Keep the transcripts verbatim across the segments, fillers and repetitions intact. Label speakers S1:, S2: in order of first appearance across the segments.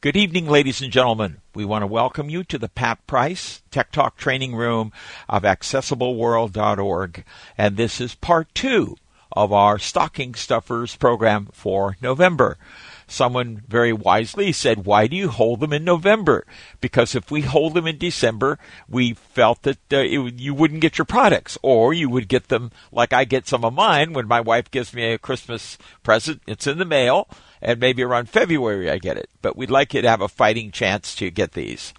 S1: Good evening, ladies and gentlemen. We want to welcome you to the Pat Price Tech Talk Training Room of accessible world dot org. And this is part two of our Stocking Stuffers program for November. Someone very wisely said, why do you hold them in November? Because if we hold them in December, we felt that uh, it, you wouldn't get your products, or you would get them like I get some of mine when my wife gives me a Christmas present. It's in the mail, and maybe around February I get it. But we'd like you to have a fighting chance to get these.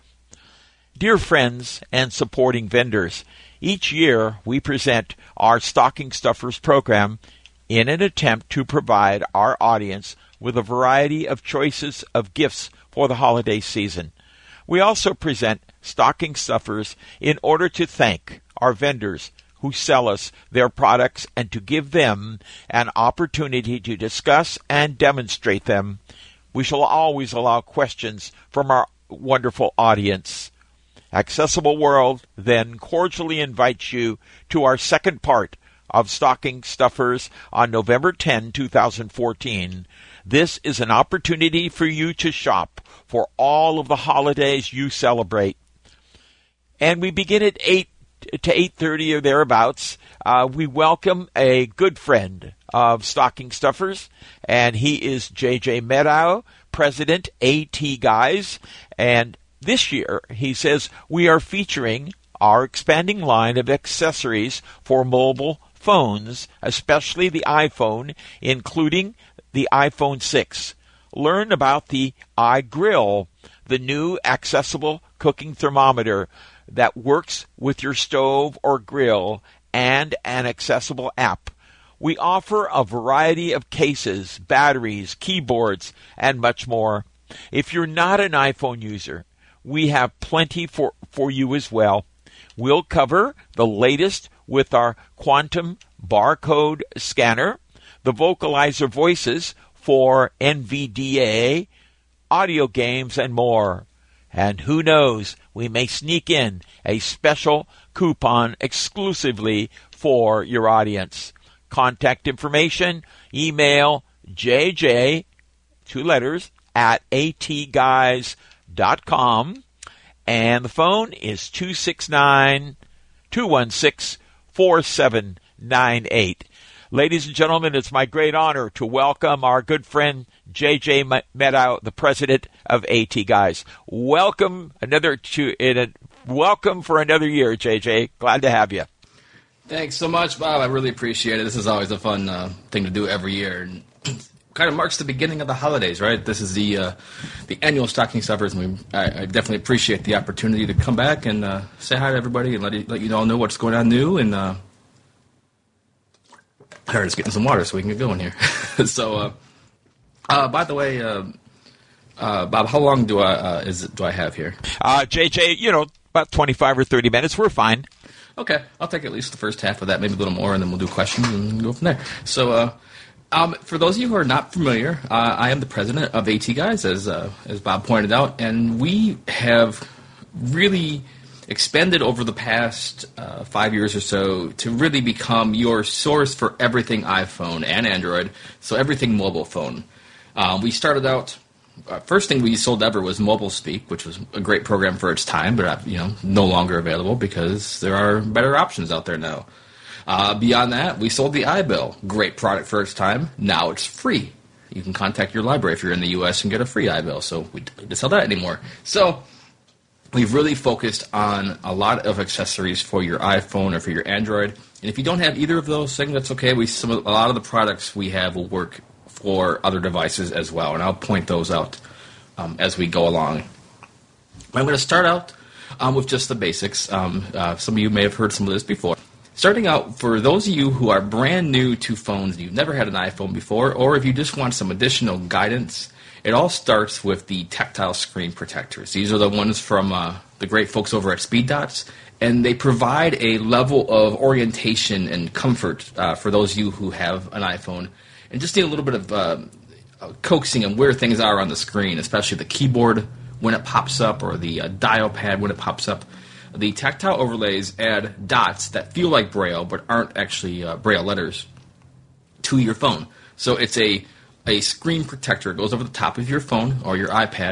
S1: Dear friends and supporting vendors, each year we present our Stocking Stuffers program in an attempt to provide our audience with a variety of choices of gifts for the holiday season. We also present Stocking Stuffers in order to thank our vendors who sell us their products and to give them an opportunity to discuss and demonstrate them. We shall always allow questions from our wonderful audience. Accessible World then cordially invites you to our second part of Stocking Stuffers on November tenth, twenty fourteen. This is an opportunity for you to shop for all of the holidays you celebrate. And we begin at eight to eight thirty or thereabouts. Uh, we welcome a good friend of Stocking Stuffers, and he is J J Medow, President, AT Guys. And this year, he says, we are featuring our expanding line of accessories for mobile phones, especially the iPhone, including the iPhone six. Learn about the iGrill, the new accessible cooking thermometer that works with your stove or grill, and an accessible app. We offer a variety of cases, batteries, keyboards, and much more. If you're not an iPhone user, we have plenty for, for you as well. We'll cover the latest with our Quantum barcode scanner, the Vocalizer voices for N V D A, audio games, and more. And who knows, we may sneak in a special coupon exclusively for your audience. Contact information, email jj, two letters, at atguys dot com. And the phone is two six nine, two one six, four seven nine eight. Ladies and gentlemen, it's my great honor to welcome our good friend J J Medow, the president of AT Guys. Welcome another to in a, welcome for another year, J J. Glad to have you.
S2: Thanks so much, Bob. I really appreciate it. This is always a fun uh, thing to do every year, and kind of marks the beginning of the holidays, right? This is the uh, the annual Stocking Stuffers, and we, I, I definitely appreciate the opportunity to come back and uh, say hi to everybody and let you, let you all know what's going on new. And uh, I heard it's getting some water so we can get going here. so, uh, uh, by the way, uh, uh, Bob, how long do I uh, is it, do I have here?
S1: Uh, J J, you know, about twenty-five or thirty minutes. We're fine.
S2: Okay, I'll take at least the first half of that, maybe a little more, and then we'll do questions and go from there. So, uh, um, for those of you who are not familiar, uh, I am the president of AT Guys, as uh, as Bob pointed out, and we have really expanded over the past uh, five years or so to really become your source for everything iPhone and Android, so everything mobile phone. Um, we started out, uh, first thing we sold ever was Mobile Speak, which was a great program for its time, but uh, you know, no longer available because there are better options out there now. Uh, beyond that, we sold the iBill, great product for its time. Now it's free. You can contact your library if you're in the U S and get a free iBill, so we don't need to sell that anymore. So we've really focused on a lot of accessories for your iPhone or for your Android. And if you don't have either of those things, that's okay. We some of, a lot of the products we have will work for other devices as well, and I'll point those out um, as we go along. I'm going to start out um, with just the basics. Um, uh, some of you may have heard some of this before. Starting out, for those of you who are brand new to phones, you've never had an iPhone before, or if you just want some additional guidance, it all starts with the tactile screen protectors. These are the ones from uh, the great folks over at Speed Dots, and they provide a level of orientation and comfort uh, for those of you who have an iPhone and just need a little bit of uh, coaxing and where things are on the screen, especially the keyboard when it pops up or the uh, dial pad when it pops up. The tactile overlays add dots that feel like Braille but aren't actually uh, Braille letters to your phone. So it's a, a screen protector. It goes over the top of your phone or your iPad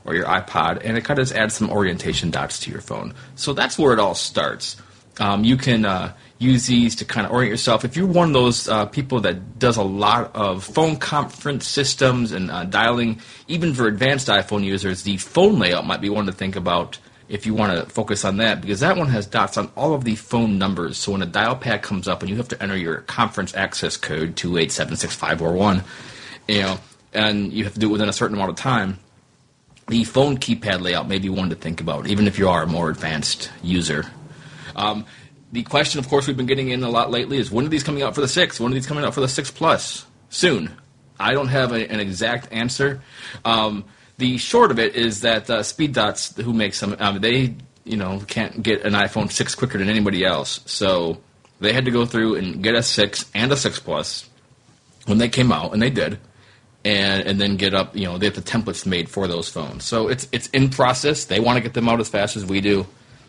S2: or your iPod, and it kind of just adds some orientation dots to your phone. So that's where it all starts. Um, you can uh, use these to kind of orient yourself. If you're one of those uh, people that does a lot of phone conference systems and uh, dialing, even for advanced iPhone users, the phone layout might be one to think about if you want to focus on that, because that one has dots on all of the phone numbers. So when a dial pad comes up and you have to enter your conference access code, two eight seven six five four one, you know, and you have to do it within a certain amount of time, the phone keypad layout may be one to think about, even if you are a more advanced user. Um, the question, of course, we've been getting in a lot lately is, when are these coming out for the six? When are these coming out for the six Plus? Soon. I don't have a, an exact answer. Um, the short of it is that uh, SpeedDots, who makes them, um, they you know can't get an iPhone six quicker than anybody else. So they had to go through and get a six and a six Plus when they came out, and they did. And and then get up, you know, they have the templates made for those phones. So it's it's in process. They want to get them out as fast as we do.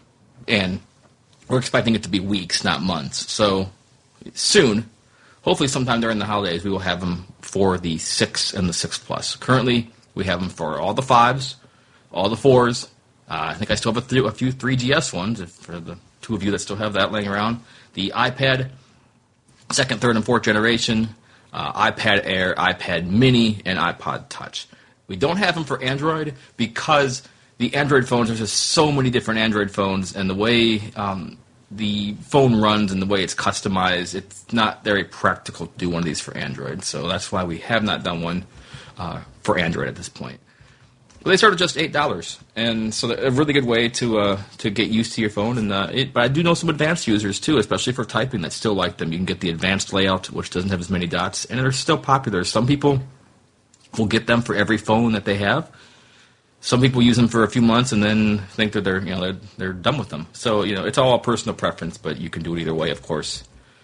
S2: And we're expecting it to be weeks, not months. So soon, hopefully sometime during the holidays, we will have them for the six and the six Plus. Currently, we have them for all the fives, all the fours. Uh, I think I still have a, th- a few three G S ones, if, for the two of you that still have that laying around. The iPad, second, third, and fourth generation, uh, iPad Air, iPad Mini, and iPod Touch. We don't have them for Android because the Android phones, there's just so many different Android phones, and the way um, the phone runs and the way it's customized, it's not very practical to do one of these for Android. So that's why we have not done one uh, for Android at this point. But they start at just eight dollars, and so a really good way to uh, to get used to your phone. And uh, it, but I do know some advanced users too, especially for typing, that still like them. You can get the advanced layout, which doesn't have as many dots, and they're still popular. Some people will get them for every phone that they have. Some people use them for a few months and then think that they're, you know, they're, they're done with them. So, you know, it's all a personal preference, but you can do it either way, of course.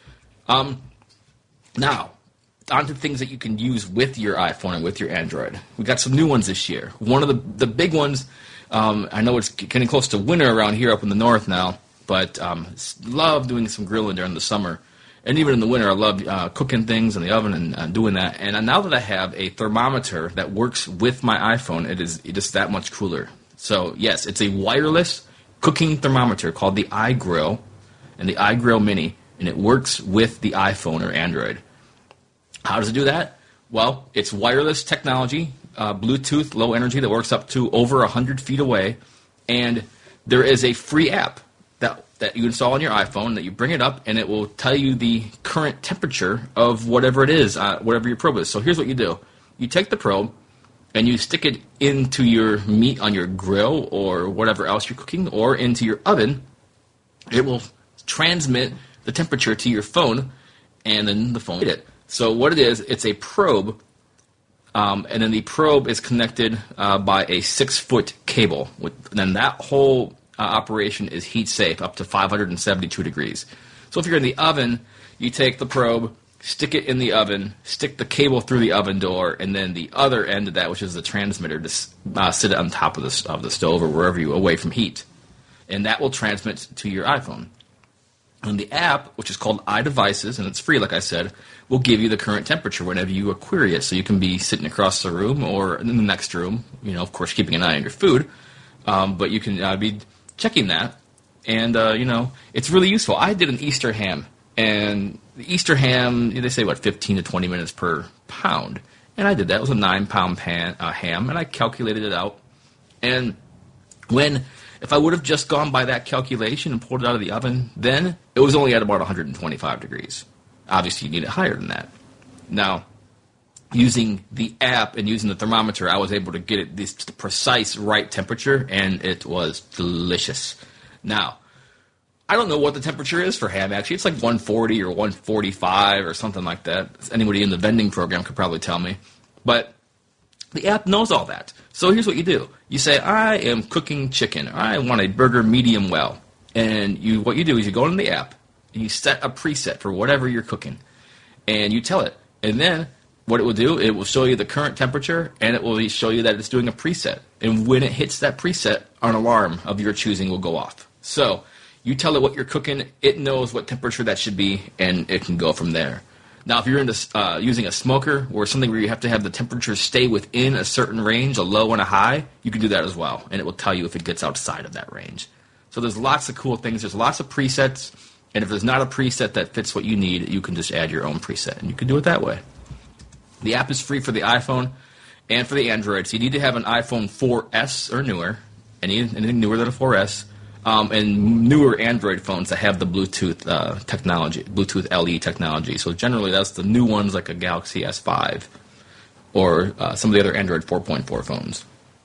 S2: Um, now, on to things that you can use with your iPhone and with your Android. We got some new ones this year. One of the the big ones, um, I know it's getting close to winter around here up in the north now, but um, love doing some grilling during the summer. And even in the winter, I love uh, cooking things in the oven and uh, doing that. And now that I have a thermometer that works with my iPhone, it is it is that much cooler. So, yes, it's a wireless cooking thermometer called the iGrill and the iGrill Mini, and it works with the iPhone or Android. How does it do that? Well, it's wireless technology, uh, Bluetooth, low energy, that works up to over one hundred feet away. And there is a free app that that you install on your iPhone, that you bring it up, and it will tell you the current temperature of whatever it is, uh, whatever your probe is. So here's what you do. You take the probe, and you stick it into your meat on your grill or whatever else you're cooking, or into your oven. It will transmit the temperature to your phone, and then the phone will get it. So what it is, it's a probe, um, and then the probe is connected uh, by a six-foot cable. With, and then that whole Uh, operation is heat safe up to five hundred seventy-two degrees. So if you're in the oven, you take the probe, stick it in the oven, stick the cable through the oven door, and then the other end of that, which is the transmitter, to uh, sit it on top of the, of the stove or wherever you away from heat. And that will transmit to your iPhone. And the app, which is called iDevices, and it's free, like I said, will give you the current temperature whenever you query it. So you can be sitting across the room or in the next room, you know, of course, keeping an eye on your food. Um, but you can uh, be checking that, and, uh, you know, it's really useful. I did an Easter ham, and the Easter ham, they say, what, fifteen to twenty minutes per pound. And I did that. It was a nine-pound pan, uh, ham, and I calculated it out. And when, if I would have just gone by that calculation and pulled it out of the oven, then it was only at about one hundred twenty-five degrees. Obviously, you need it higher than that. Now, using the app and using the thermometer, I was able to get it this the precise right temperature, and it was delicious. Now, I don't know what the temperature is for ham, actually. It's like one forty or one forty-five or something like that. Anybody in the vending program could probably tell me. But the app knows all that. So here's what you do. You say, I am cooking chicken. I want a burger medium well. And you, what you do is you go into the app, and you set a preset for whatever you're cooking. And you tell it. And then what it will do, it will show you the current temperature, and it will show you that it's doing a preset. And when it hits that preset, an alarm of your choosing will go off. So you tell it what you're cooking, it knows what temperature that should be, and it can go from there. Now, if you're into uh, using a smoker or something where you have to have the temperature stay within a certain range, a low and a high, you can do that as well, and it will tell you if it gets outside of that range. So there's lots of cool things. There's lots of presets, and if there's not a preset that fits what you need, you can just add your own preset, and you can do it that way. The app is free for the iPhone and for the Android, so you need to have an iPhone four S or newer, any, anything newer than a four S, Um, and newer Android phones that have the Bluetooth uh, technology, Bluetooth L E technology. So generally, that's the new ones like a Galaxy S five or uh, some of the other Android four point four phones.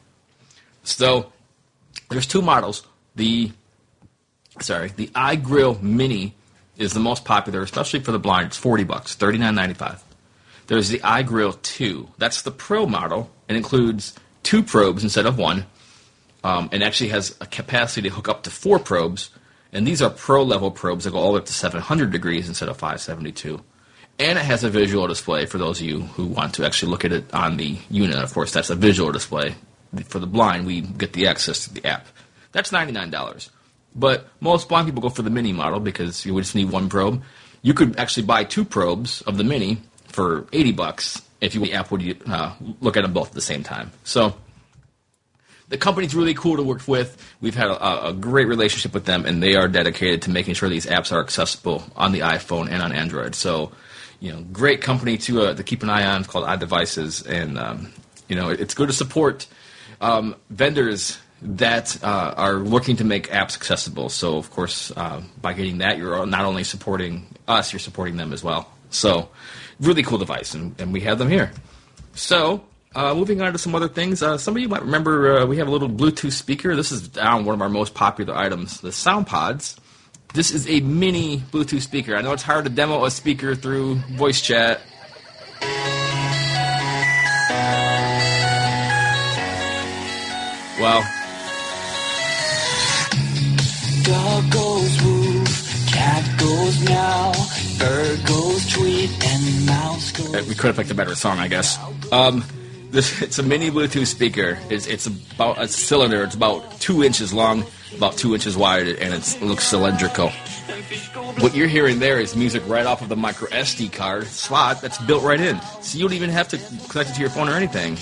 S2: So there's two models. The sorry, the iGrill Mini is the most popular, especially for the blind. It's forty bucks, thirty-nine ninety-five. There's the iGrill two. That's the Pro model. It includes two probes instead of one. Um, and actually has a capacity to hook up to four probes, and these are pro-level probes that go all the way up to seven hundred degrees instead of five seventy-two. And it has a visual display for those of you who want to actually look at it on the unit. Of course, that's a visual display. For the blind, we get the access to the app. That's ninety-nine dollars. But most blind people go for the Mini model because you just need one probe. You could actually buy two probes of the Mini for eighty bucks if you the app would uh, look at them both at the same time. So the company's really cool to work with. We've had a, a great relationship with them, and they are dedicated to making sure these apps are accessible on the iPhone and on Android. So, you know, great company to uh, to keep an eye on. It's called iDevices, and um, you know, it's good to support um, vendors that uh, are looking to make apps accessible. So, of course, uh, by getting that, you're not only supporting us, you're supporting them as well. So, really cool device, and, and we have them here. So. Uh, moving on to some other things. Uh, some of you might remember uh, we have a little Bluetooth speaker. This is down one of our most popular items, the SoundPods. This is a mini Bluetooth speaker. I know it's hard to demo a speaker through voice chat. Well, dog goes woof, cat goes meow, bird goes tweet, and mouse goes... We could have picked a better song, I guess. Um... This, it's a mini Bluetooth speaker. It's, it's about a cylinder. It's about two inches long, about two inches wide, and it's, it looks cylindrical. What you're hearing there is music right off of the micro S D card slot that's built right in. So you don't even have to connect it to your phone or anything.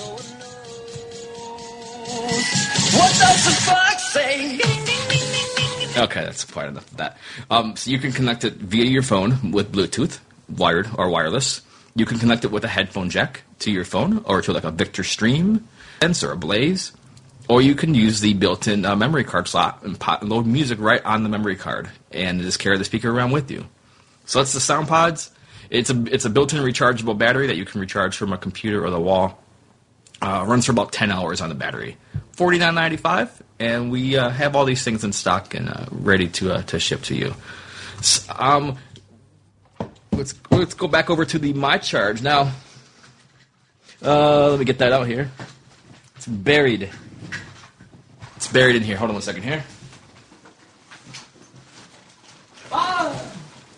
S2: What does the fox say? Okay, that's quite enough of that. Um, so you can connect it via your phone with Bluetooth, wired or wireless. You can connect it with a headphone jack to your phone or to like a Victor Stream or a Blaze. Or you can use the built-in uh, memory card slot and pop, load music right on the memory card and just carry the speaker around with you. So that's the SoundPods. It's a it's a built-in rechargeable battery that you can recharge from a computer or the wall. Uh, runs for about ten hours on the battery. forty-nine ninety-five, and we uh, have all these things in stock and uh, ready to uh, to ship to you. So, um. Let's let's go back over to the MyCharge now. Uh, let me get that out here. It's buried. It's buried in here. Hold on one second here. Ah!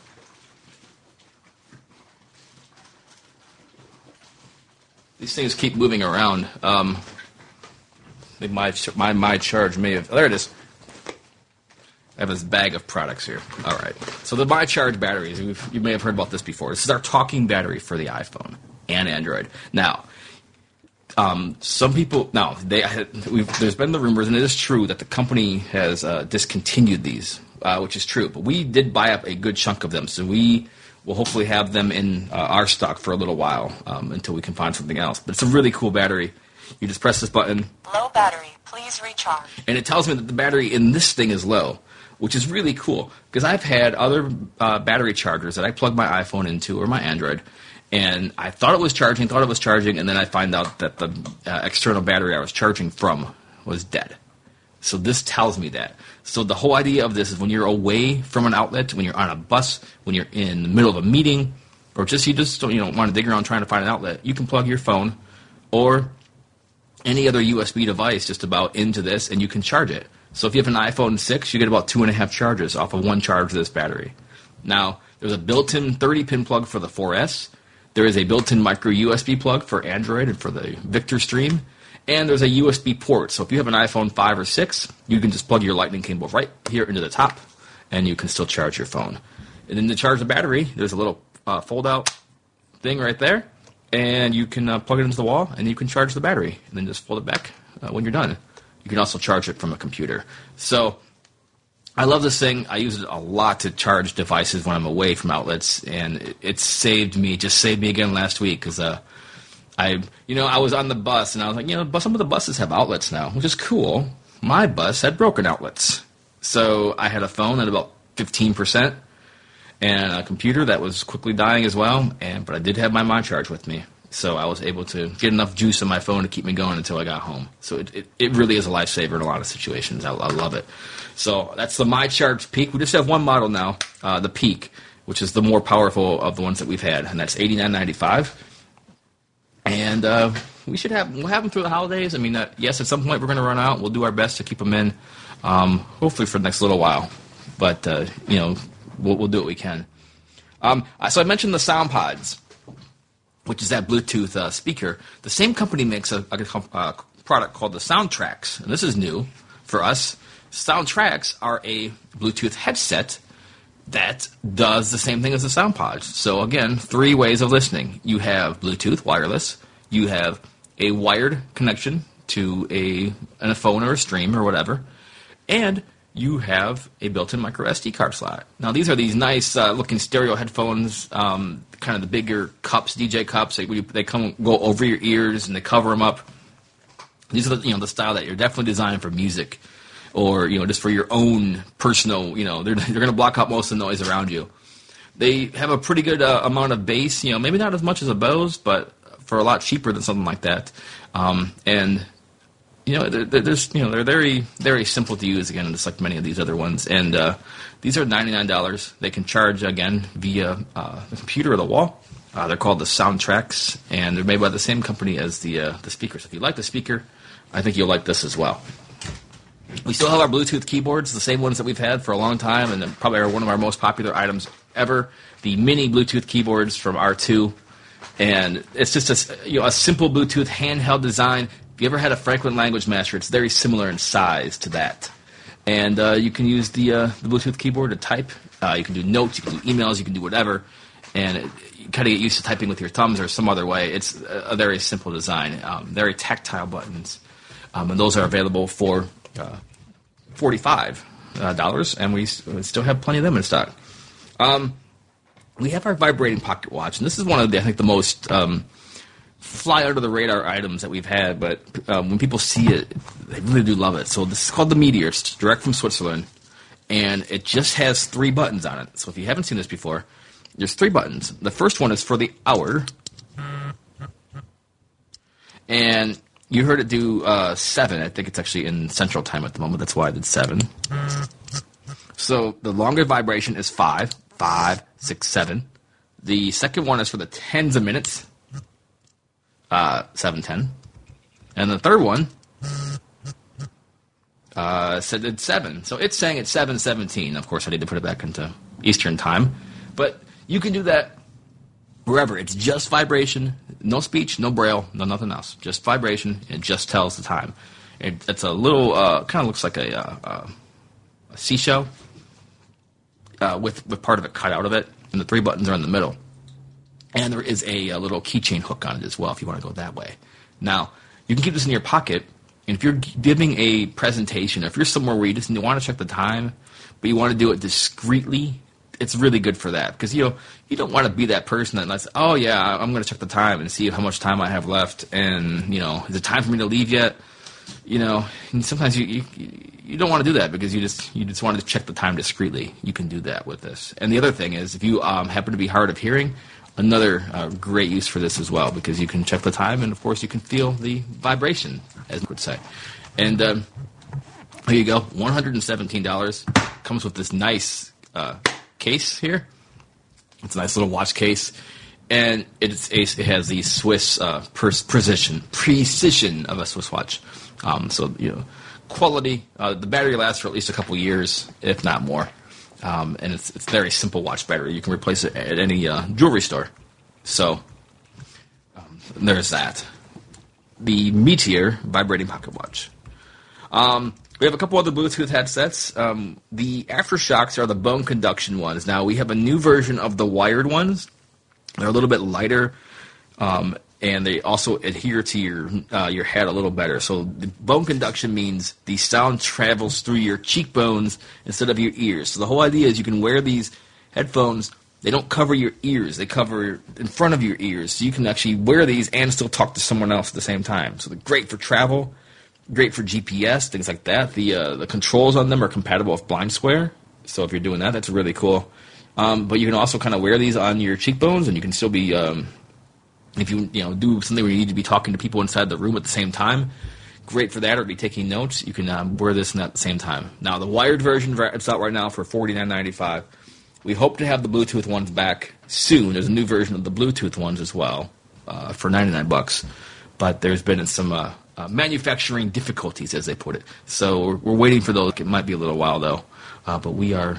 S2: These things keep moving around. Um, I think my my MyCharge may have. There it is. I have this bag of products here. All right. So the MyCharge batteries, you've, you may have heard about this before. This is our talking battery for the iPhone and Android. Now, um, some people, now, they, we've, there's been the rumors, and it is true, that the company has uh, discontinued these, uh, which is true. But we did buy up a good chunk of them, so we will hopefully have them in uh, our stock for a little while um, until we can find something else. But it's a really cool battery. You just press this button.
S3: Low battery, please recharge.
S2: And it tells me that the battery in this thing is low, which is really cool, because I've had other uh, battery chargers that I plug my iPhone into or my Android, and I thought it was charging, thought it was charging, and then I find out that the uh, external battery I was charging from was dead. So this tells me that. So the whole idea of this is when you're away from an outlet, when you're on a bus, when you're in the middle of a meeting, or just you just don't, you know, want to dig around trying to find an outlet, you can plug your phone or any other U S B device just about into this, and you can charge it. So if you have an iPhone six, you get about two and a half charges off of one charge of this battery. Now, there's a built-in thirty-pin plug for the four S. There is a built-in micro U S B plug for Android and for the Victor Stream. And there's a U S B port. So if you have an iPhone five or six, you can just plug your lightning cable right here into the top, and you can still charge your phone. And then to charge the battery, there's a little uh, fold-out thing right there, and you can uh, plug it into the wall, and you can charge the battery, and then just fold it back uh, when you're done. You can also charge it from a computer. So I love this thing. I use it a lot to charge devices when I'm away from outlets, and it, it saved me. It just saved me again last week because uh, I, you know, I was on the bus, and I was like, you know, some of the buses have outlets now, which is cool. My bus had broken outlets, so I had a phone at about fifteen percent and a computer that was quickly dying as well. And but I did have my MyCharge with me, so I was able to get enough juice on my phone to keep me going until I got home. So it it, it really is a lifesaver in a lot of situations. I, I love it. So that's the MyCharge Peak. We just have one model now, uh, the Peak, which is the more powerful of the ones that we've had, and that's eighty-nine ninety-five. And uh, we should have we'll have them through the holidays. I mean, uh, yes, at some point we're going to run out. We'll do our best to keep them in, um, hopefully for the next little while. But uh, you know, we'll, we'll do what we can. Um, so I mentioned the SoundPods, which is that Bluetooth uh, speaker. The same company makes a, a, a product called the SoundTracks, and this is new for us. SoundTracks are a Bluetooth headset that does the same thing as the SoundPods. So again, three ways of listening. You have Bluetooth, wireless. You have a wired connection to a, a phone or a stream or whatever. And you have a built-in micro S D card slot. Now, these are these nice uh, looking stereo headphones, um, kind of the bigger cups, D J cups. They, they come go over your ears and they cover them up. These are the, you know, the style that you're definitely designed for music, or, you know, just for your own personal, you know, they're, they're going to block out most of the noise around you. They have a pretty good uh, amount of bass, you know, maybe not as much as a Bose, but for a lot cheaper than something like that. Um, and, you know, they're, they're, there's, you know, they're very, very simple to use, again, just like many of these other ones. And uh, these are ninety-nine dollars. They can charge, again, via uh, the computer or the wall. Uh, they're called the SoundTracks, and they're made by the same company as the uh, the speakers. If you like the speaker, I think you'll like this as well. We still have our Bluetooth keyboards, the same ones that we've had for a long time, and probably are one of our most popular items ever. The mini Bluetooth keyboards from R two, and it's just a, you know, a simple Bluetooth handheld design. If you ever had a Franklin Language Master, it's very similar in size to that. And uh, you can use the, uh, the Bluetooth keyboard to type. Uh, you can do notes, you can do emails, you can do whatever, and it, you kind of get used to typing with your thumbs or some other way. It's a, a very simple design, um, very tactile buttons, um, and those are available for Uh, forty-five dollars, uh, and we, we still have plenty of them in stock. Um, we have our vibrating pocket watch, and this is one of the, I think, the most um, fly under the radar items that we've had, but um, when people see it, they really do love it. So this is called the Meteor. It's direct from Switzerland, and it just has three buttons on it. So if you haven't seen this before, there's three buttons. The first one is for the hour, and you heard it do uh, seven. I think it's actually in Central Time at the moment. That's why I did seven. So the longer vibration is five, five, six, seven. The second one is for the tens of minutes, uh, seven, ten. And the third one uh, said it's seven. So it's saying it's seven seventeen. Of course, I need to put it back into Eastern Time. But you can do that wherever. It's just vibration, no speech, no braille, no nothing else. Just vibration. It just tells the time. It, it's a little, uh, kind of looks like a, uh, a seashell uh, with, with part of it cut out of it, and the three buttons are in the middle. And there is a, a little keychain hook on it as well if you want to go that way. Now, you can keep this in your pocket, and if you're giving a presentation, or if you're somewhere where you just want to check the time, but you want to do it discreetly, it's really good for that, because you know you don't want to be that person that lets, oh yeah, I'm going to check the time and see how much time I have left, and you know, is it time for me to leave yet? You know, and sometimes you, you you don't want to do that because you just you just want to check the time discreetly. You can do that with this. And the other thing is, if you um, happen to be hard of hearing, another uh, great use for this as well, because you can check the time, and of course you can feel the vibration, as you would say. And um, here you go, one hundred seventeen dollars. Comes with this nice Uh, case here. It's a nice little watch case, and it's a, it has the Swiss uh, precision precision of a Swiss watch. Um, so you know, quality. Uh, the battery lasts for at least a couple years, if not more. Um, and it's it's a very simple watch battery. You can replace it at any uh, jewelry store. So um, there's that. The Meteor vibrating pocket watch. Um, We have a couple other Bluetooth headsets. Um, the AfterShokz are the bone conduction ones. Now, we have a new version of the wired ones, They're a little bit lighter, um, and they also adhere to your uh, your head a little better. So the bone conduction means the sound travels through your cheekbones instead of your ears. So the whole idea is you can wear these headphones. They don't cover your ears. They cover in front of your ears. So you can actually wear these and still talk to someone else at the same time. So they're great for travel, great for G P S, things like that. The uh, the controls on them are compatible with Blind Square. So if you're doing that, that's really cool. Um, but you can also kind of wear these on your cheekbones, and you can still be, um, if you you know do something where you need to be talking to people inside the room at the same time, great for that, or be taking notes. You can um, wear this and that at the same time. Now, the wired version, it's out right now for forty-nine ninety-five. We hope to have the Bluetooth ones back soon. There's a new version of the Bluetooth ones as well uh, for ninety-nine bucks. But there's been some uh, uh, manufacturing difficulties, as they put it. So we're, we're waiting for those. It might be a little while, though. Uh, but we are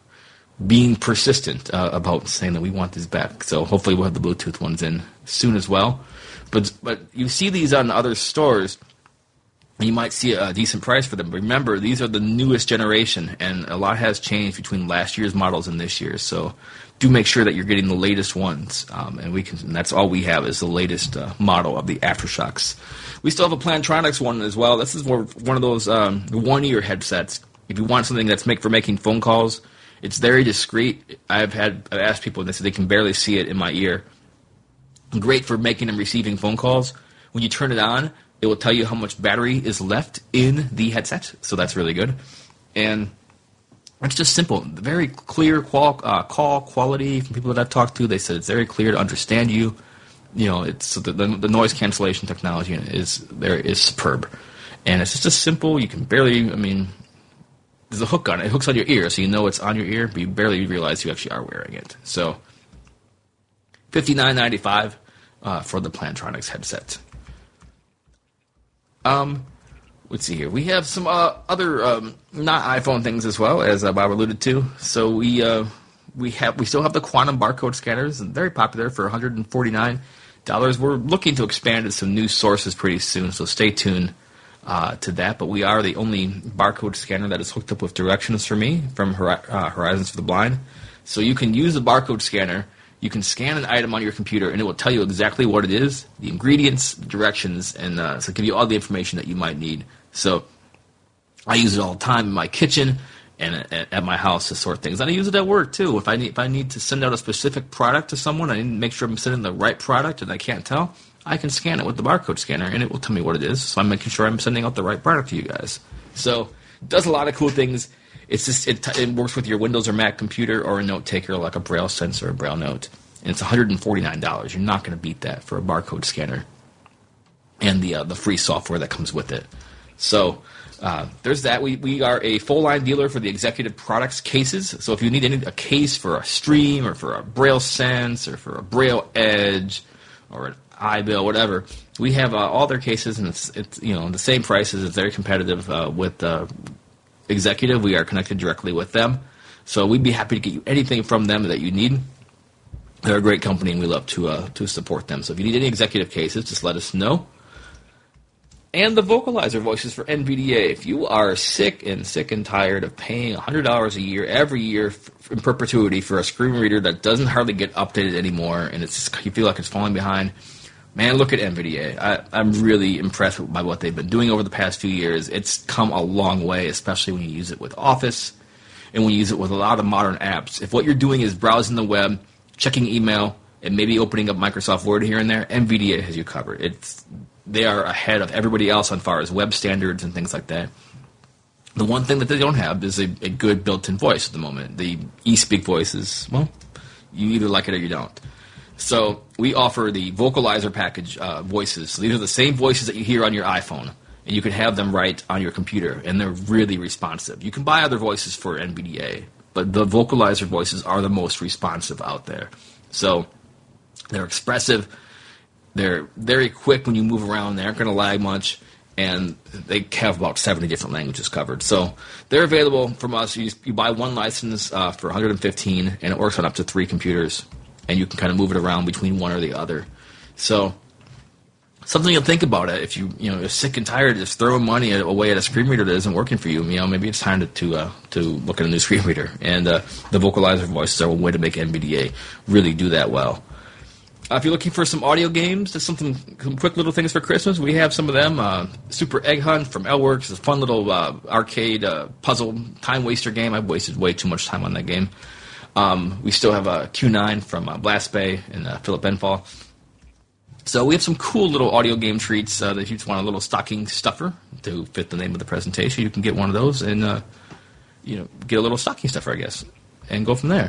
S2: being persistent uh, about saying that we want these back. So hopefully we'll have the Bluetooth ones in soon as well. But but you see these on other stores, and you might see a decent price for them. But remember, these are the newest generation, and a lot has changed between last year's models and this year's. So do make sure that you're getting the latest ones, um, and we can. And that's all we have is the latest uh, model of the AfterShokz. We still have a Plantronics one as well. This is more one of those um, one-ear headsets. If you want something that's make for making phone calls, it's very discreet. I've had I've asked people, and they said they can barely see it in my ear. Great for making and receiving phone calls. When you turn it on, it will tell you how much battery is left in the headset, so that's really good. And it's just simple, very clear qual- uh, call quality from people that I've talked to. They said it's very clear to understand you. You know, it's the, the, the noise cancellation technology is there is superb, and it's just a simple. You can barely, I mean, there's a hook on it. It hooks on your ear, so you know it's on your ear, but you barely realize you actually are wearing it. So, fifty-nine ninety-five uh, for the Plantronics headset. Um, let's see here. We have some uh, other um, not iPhone things as well, as uh, Bob alluded to. So we uh, we have we still have the Quantum barcode scanners, very popular for one hundred forty-nine dollars. We're looking to expand to some new sources pretty soon, so stay tuned uh, to that. But we are the only barcode scanner that is hooked up with directions for me from Hori- uh, Horizons for the Blind. So you can use the barcode scanner. You can scan an item on your computer, and it will tell you exactly what it is, the ingredients, the directions, and uh, so give you all the information that you might need. So I use it all the time in my kitchen and at, at my house to sort things. And I use it at work, too. If I need if I need to send out a specific product to someone, I need to make sure I'm sending the right product, and I can't tell, I can scan it with the barcode scanner, and it will tell me what it is. So I'm making sure I'm sending out the right product to you guys. So it does a lot of cool things. It's just it, it works with your Windows or Mac computer or a note taker like a Braille Sense or a Braille Note. And it's one hundred forty-nine dollars. You're not going to beat that for a barcode scanner and the uh, the free software that comes with it. So uh, there's that. We we are a full-line dealer for the Executive Products cases. So if you need any, a case for a Stream or for a Braille Sense or for a Braille Edge or an iBill, whatever, we have uh, all their cases, and it's, it's you know the same prices. It's very competitive uh, with uh, Executive. We are connected directly with them. So we'd be happy to get you anything from them that you need. They're a great company, and we love to uh, to support them. So if you need any executive cases, just let us know. And the vocalizer voices for N V D A. If you are sick and sick and tired of paying one hundred dollars a year, every year f- in perpetuity for a screen reader that doesn't hardly get updated anymore, and it's you feel like it's falling behind, man, look at N V D A. I, I'm really impressed by what they've been doing over the past few years. It's come a long way, especially when you use it with Office and when you use it with a lot of modern apps. If what you're doing is browsing the web, checking email, and maybe opening up Microsoft Word here and there, N V D A has you covered. It's they are ahead of everybody else as far as web standards and things like that. The one thing that they don't have is a, a good built-in voice at the moment. The eSpeak voices, well, you either like it or you don't. So we offer the Vocalizer package uh, voices. So these are the same voices that you hear on your iPhone, and you can have them right on your computer, and they're really responsive. You can buy other voices for N V D A, but the Vocalizer voices are the most responsive out there. So they're expressive. They're very quick when you move around. They aren't going to lag much, and they have about seventy different languages covered. So they're available from us. You, you buy one license uh, for one hundred fifteen dollars, and it works on up to three computers, and you can kind of move it around between one or the other. So something to think about it. If you you know you're sick and tired of just throwing money away at a screen reader that isn't working for you, you know maybe it's time to to, uh, to look at a new screen reader. And uh, the Vocalizer voices are a way to make N V D A really do that well. Uh, if you're looking for some audio games, just something, some quick little things for Christmas, we have some of them. Uh, Super Egg Hunt from Elworks is a fun little uh, arcade uh, puzzle time waster game. I've wasted way too much time on that game. Um, we still have a Q nine from uh, Blast Bay and uh, Philip Benfall. So we have some cool little audio game treats uh, that if you just want a little stocking stuffer to fit the name of the presentation, you can get one of those and uh, you know get a little stocking stuffer, I guess, and go from there.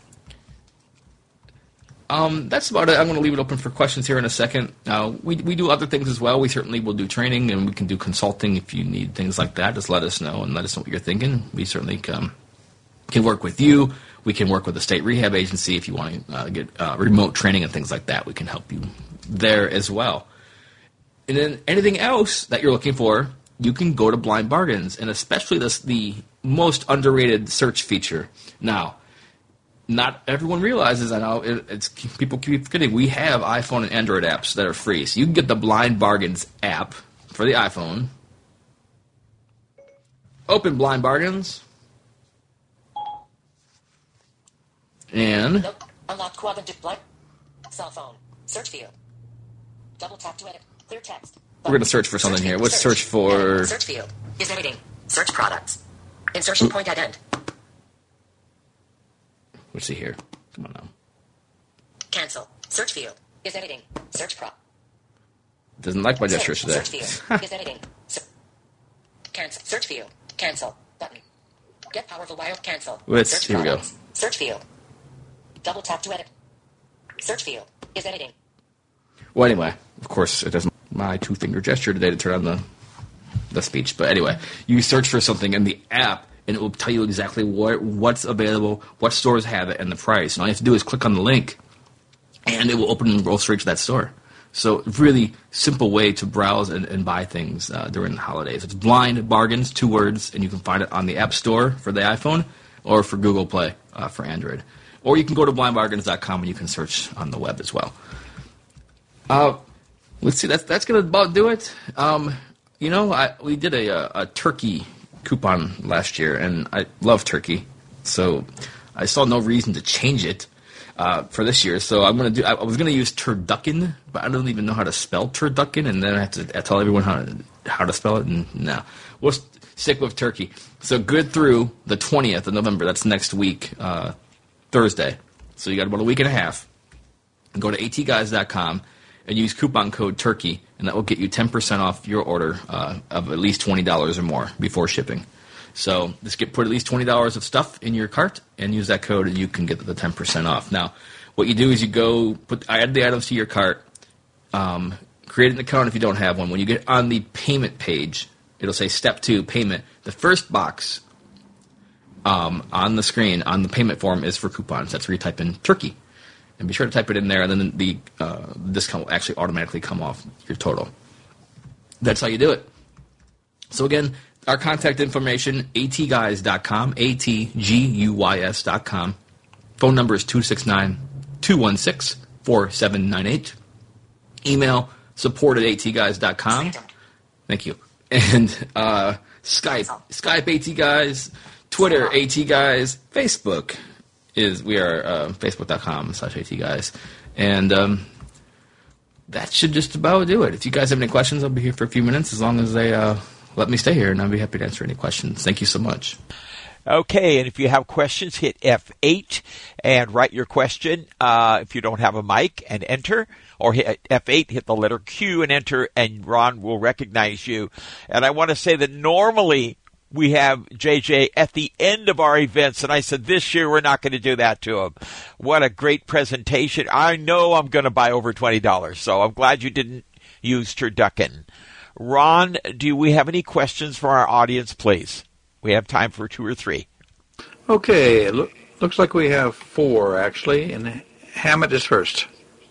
S2: Um, that's about it. I'm going to leave it open for questions here in a second. Uh, we we do other things as well. We certainly will do training, and we can do consulting if you need things like that. Just let us know and let us know what you're thinking. We certainly can, can work with you. We can work with the state rehab agency if you want to uh, get uh, remote training and things like that. We can help you there as well. And then anything else that you're looking for, you can go to Blind Bargains, and especially this the most underrated search feature. Now, not everyone realizes, I know it, it's people keep forgetting, we have iPhone and Android apps that are free. So you can get the Blind Bargains app for the iPhone. Open Blind Bargains. And
S3: Nope. Unlock Quadrant Blind. Cell phone. Search field. Double tap to edit. Clear text.
S2: we're going to search for something here. Let's search for...
S3: Search field. Is editing. Search products. Insertion point at end.
S2: Let's see here. Come on now.
S3: Cancel. Search field. Is editing. Search pro.
S2: Doesn't like my gestures today.
S3: Search field. Is editing. Se- cancel. Search field. Cancel. Button. Get powerful wire. Cancel.
S2: Let's,
S3: Search
S2: here we go.
S3: products. Search field. Double tap to edit. Search field. Is editing.
S2: Well, anyway, of course, it doesn't my two-finger gesture today to turn on the the speech. But anyway, you search for something in the app, and it will tell you exactly what what's available, what stores have it, and the price. And all you have to do is click on the link, and it will open and roll straight to that store. So really simple way to browse and, and buy things uh, during the holidays. It's Blind Bargains, two words, and you can find it on the App Store for the iPhone or for Google Play uh, for Android. Or you can go to blind bargains dot com and you can search on the web as well. Uh, let's see, that's that's going to about do it. Um, you know, I, we did a, a, a turkey coupon last year, and I love turkey, so I saw no reason to change it uh, for this year. So I'm going to do. I, I was going to use turducken, but I don't even know how to spell turducken, and then I have to I tell everyone how to how to spell it. And no, we'll st- stick with turkey. So good through the twentieth of November. That's next week. Uh, Thursday. So you got about a week and a half. And go to at guys dot com and use coupon code TURKEY, and that will get you ten percent off your order uh, of at least twenty dollars or more before shipping. So just get put at least twenty dollars of stuff in your cart and use that code, and you can get the ten percent off. Now, what you do is you go put add the items to your cart, um, create an account if you don't have one. When you get on the payment page, it'll say Step two, Payment. The first box Um, on the screen, on the payment form, is for coupons. That's where you type in turkey. And be sure to type it in there, and then the uh, discount will actually automatically come off your total. That's how you do it. So again, our contact information, at guys dot com, A T G U Y S dot com. Phone number is two six nine, two one six, four seven nine eight. Email, support at at guys dot com. Thank you. And uh, Skype, Skype ATGuys. Twitter, ATGuys. Facebook is, we are uh, facebook.com slash ATGuys. And um, that should just about do it. If you guys have any questions, I'll be here for a few minutes as long as they uh, let me stay here, and I'll be happy to answer any questions. Thank you so much.
S1: Okay, and if you have questions, hit F eight and write your question. Uh, if you don't have a mic, and enter, or hit F eight, hit the letter Q and enter, and Ron will recognize you. And I want to say that normally we have J J at the end of our events, and I said this year we're not going to do that to him. What a great presentation. I know I'm going to buy over twenty dollars, so I'm glad you didn't use turducken. Ron, do we have any questions for our audience, please? We have time for two or three.
S4: Okay, look, looks like we have four, actually, and Hammett is first.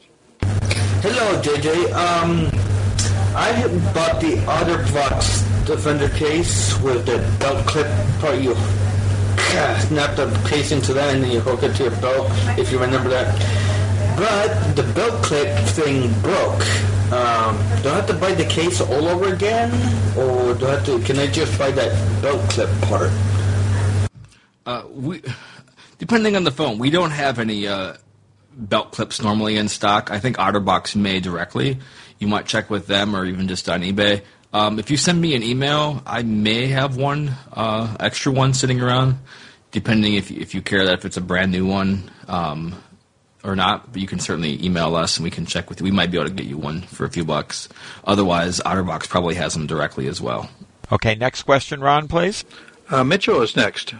S5: Hello, J J. Um, I bought the OtterBox Defender case with the belt clip part. You snap the case into that and then you hook it to your belt, if you remember that. But the belt clip thing broke. Um, do I have to buy the case all over again, or do I have to? Can I just buy that belt clip part?
S2: Uh, we, depending on the phone, we don't have any uh, belt clips normally in stock. I think OtterBox may directly. You might check with them or even just on eBay. Um, if you send me an email, I may have one uh, extra one sitting around, depending if if you care that if it's a brand new one um, or not. But you can certainly email us and we can check with you. We might be able to get you one for a few bucks. Otherwise, OtterBox probably has them directly as well.
S1: Okay, next question, Ron, please.
S4: Uh, Mitchell is next.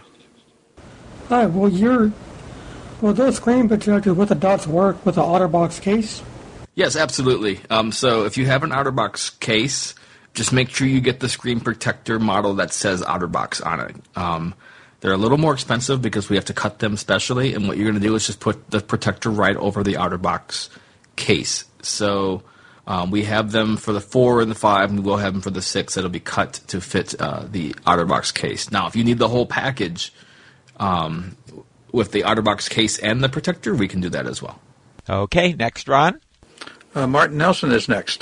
S6: Hi, will your will those screen protectors with the dots work with the OtterBox case?
S2: Yes, absolutely. Um, so if you have an OtterBox case, just make sure you get the screen protector model that says OtterBox on it. Um, they're a little more expensive because we have to cut them specially, and what you're going to do is just put the protector right over the OtterBox case. So um, we have them for the four and the five, and we will have them for the six. That'll be cut to fit uh, the OtterBox case. Now, if you need the whole package um, with the OtterBox case and the protector, we can do that as well.
S1: Okay, next, Ron.
S4: Uh, Martin Nelson is next.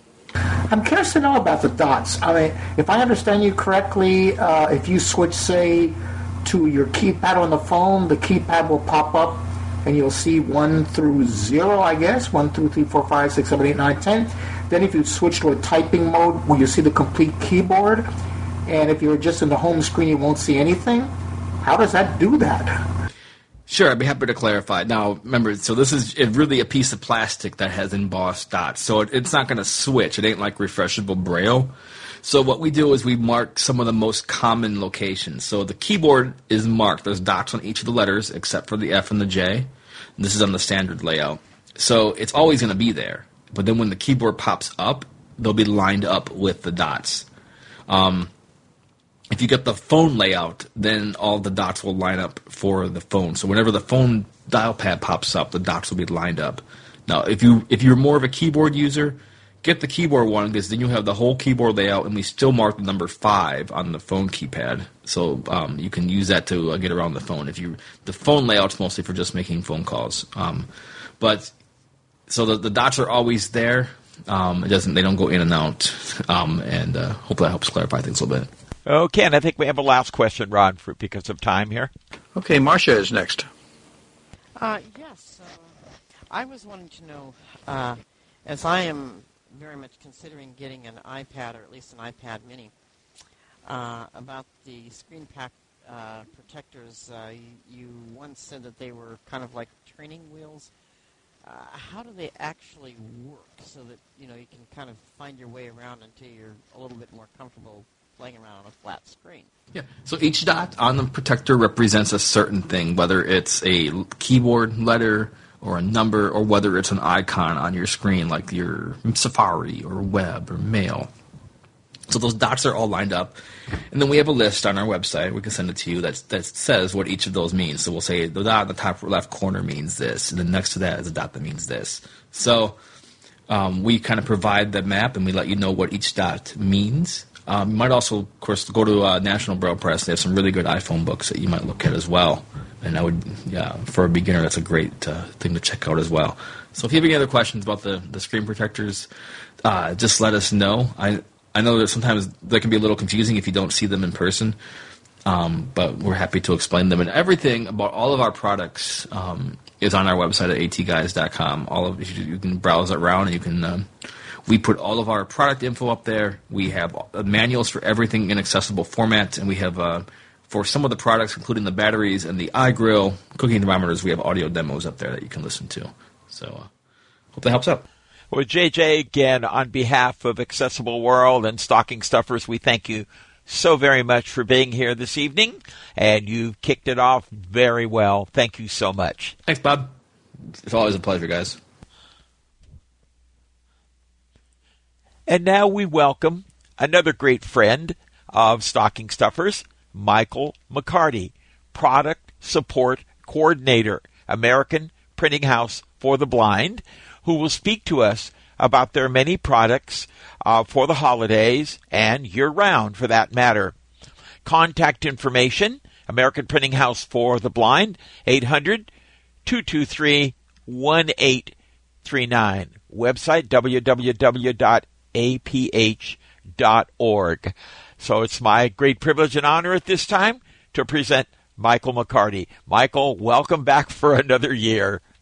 S7: I'm curious to know about the dots. I mean, if I understand you correctly, uh, if you switch, say, to your keypad on the phone, the keypad will pop up and you'll see one through zero, I guess, one, two, three, four, five, six, seven, eight, nine, ten. Then if you switch to a typing mode, will you see the complete keyboard? And if you're just in the home screen, you won't see anything? How does that do that?
S2: Sure, I'd be happy to clarify. Now, remember, so this is really a piece of plastic that has embossed dots. So it, it's not going to switch. It ain't like refreshable Braille. So what we do is we mark some of the most common locations. So the keyboard is marked. There's dots on each of the letters except for the F and the J. And this is on the standard layout. So it's always going to be there. But then when the keyboard pops up, they'll be lined up with the dots. Um... If you get the phone layout, then all the dots will line up for the phone. So whenever the phone dial pad pops up, the dots will be lined up. Now, if you if you're more of a keyboard user, get the keyboard one because then you have the whole keyboard layout, and we still mark the number five on the phone keypad. So um, you can use that to uh, get around the phone. If you the phone layout's mostly for just making phone calls. Um, but so the, the dots are always there. Um, it doesn't they don't go in and out. Um, and uh, hopefully that helps clarify things a little bit.
S1: Okay, and I think we have a last question, Ron, for, because of time here.
S4: Okay, Marcia is next.
S8: Uh, yes, uh, I was wanting to know, uh, as I am very much considering getting an iPad, or at least an iPad mini, uh, about the screen pack uh, protectors. Uh, you, you once said that they were kind of like training wheels. Uh, how do they actually work so that, you know, you can kind of find your way around until you're a little bit more comfortable playing around on a flat screen?
S2: Yeah. So each dot on the protector represents a certain thing, whether it's a keyboard letter or a number, or whether it's an icon on your screen like your Safari or web or mail. So those dots are all lined up. And then we have a list on our website. We can send it to you that, that says what each of those means. So we'll say the dot in the top left corner means this, and then next to that is a dot that means this. So um, we kind of provide the map, and we let you know what each dot means. Um, you might also, of course, go to uh, National Braille Press. They have some really good iPhone books that you might look at as well. And I would, yeah, for a beginner, that's a great uh, thing to check out as well. So if you have any other questions about the, the screen protectors, uh, just let us know. I I know that sometimes they can be a little confusing if you don't see them in person, um, but we're happy to explain them. And everything about all of our products um, is on our website at a t guys dot com. All of you, you can browse around, and you can. Um, we put all of our product info up there. We have uh, manuals for everything in accessible format, and we have uh, for some of the products, including the batteries and the iGrill cooking thermometers, we have audio demos up there that you can listen to. So, uh, hope that helps out.
S1: Well, J J, again, on behalf of Accessible World and Stocking Stuffers, we thank you so very much for being here this evening, and you've kicked it off very well. Thank you so much.
S2: Thanks, Bob. It's always a pleasure, guys.
S1: And now we welcome another great friend of Stocking Stuffers, Michael McCarty, Product Support Coordinator, American Printing House for the Blind, who will speak to us about their many products uh, for the holidays and year-round, for that matter. Contact information, American Printing House for the Blind, eight hundred, two two three, one eight three nine. Website, w w w dot a p h dot org. So it's my great privilege and honor at this time to present Michael McCarty. Michael, welcome back for another year.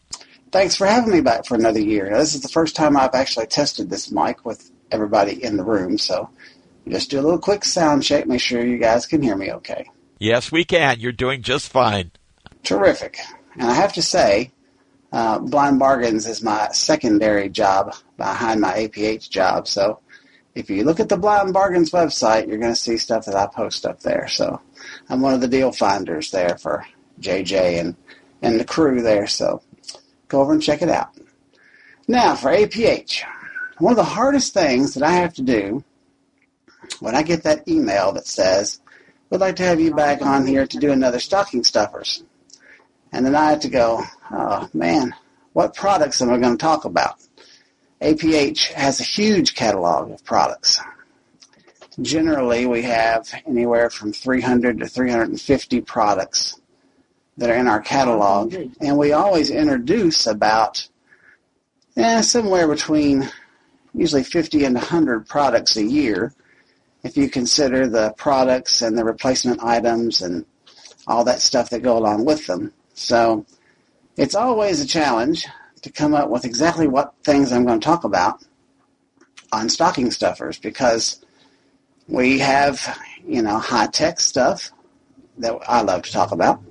S9: thanks for having me back for another year. This is the first time I've actually tested this mic with everybody in the room, so just do a little quick sound check, make sure you guys can hear me okay.
S1: Yes, we can. You're doing just fine.
S9: Terrific. And I have to say, uh, Blind Bargains is my secondary job behind my A P H job, so if you look at the Blind Bargains website, you're going to see stuff that I post up there. So I'm one of the deal finders there for J J and, and the crew there, so go over and check it out. Now, for A P H, one of the hardest things that I have to do when I get that email that says, we'd like to have you back on here to do another Stocking Stuffers. And then I have to go, oh, man, what products am I going to talk about? A P H has a huge catalog of products. Generally, we have anywhere from three hundred to three hundred fifty products that are in our catalog, and we always introduce about eh, somewhere between usually fifty and one hundred products a year, if you consider the products and the replacement items and all that stuff that go along with them. So it's always a challenge to come up with exactly what things I'm going to talk about on Stocking Stuffers, because we have, you know, high-tech stuff that I love to talk about.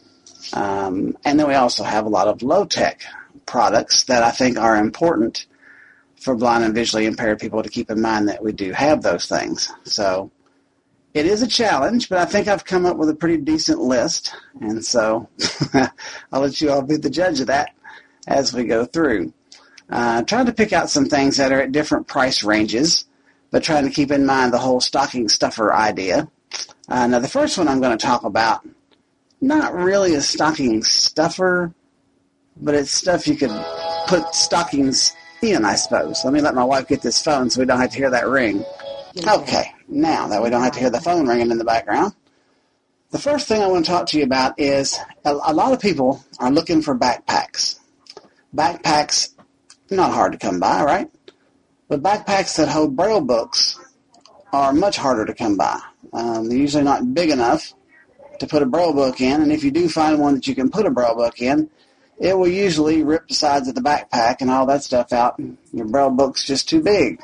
S9: Um, and then we also have a lot of low-tech products that I think are important for blind and visually impaired people to keep in mind that we do have those things. So it is a challenge, but I think I've come up with a pretty decent list, and so I'll let you all be the judge of that as we go through. Uh, trying to pick out some things that are at different price ranges, but trying to keep in mind the whole stocking stuffer idea. Uh, now, the first one I'm going to talk about, not really a stocking stuffer, but it's stuff you could put stockings in, I suppose. Let me let my wife get this phone so we don't have to hear that ring. Okay, now that we don't have to hear the phone ringing in the background, the first thing I want to talk to you about is a, a lot of people are looking for backpacks. Backpacks, not hard to come by, right? But backpacks that hold Braille books are much harder to come by. Um, they're usually not big enough to put a Braille book in, and if you do find one that you can put a Braille book in, it will usually rip the sides of the backpack and all that stuff out, and your Braille book's just too big.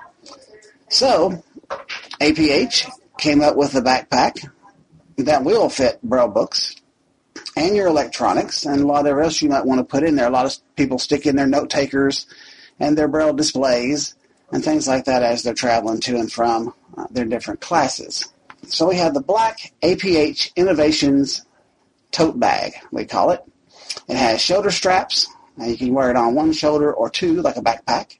S9: So A P H came up with a backpack that will fit Braille books and your electronics and a lot of else you might want to put in there. A lot of people stick in their note takers and their Braille displays and things like that as they're traveling to and from uh, their different classes. So we have the black A P H Innovations tote bag, we call it. It has shoulder straps. Now you can wear it on one shoulder or two, like a backpack.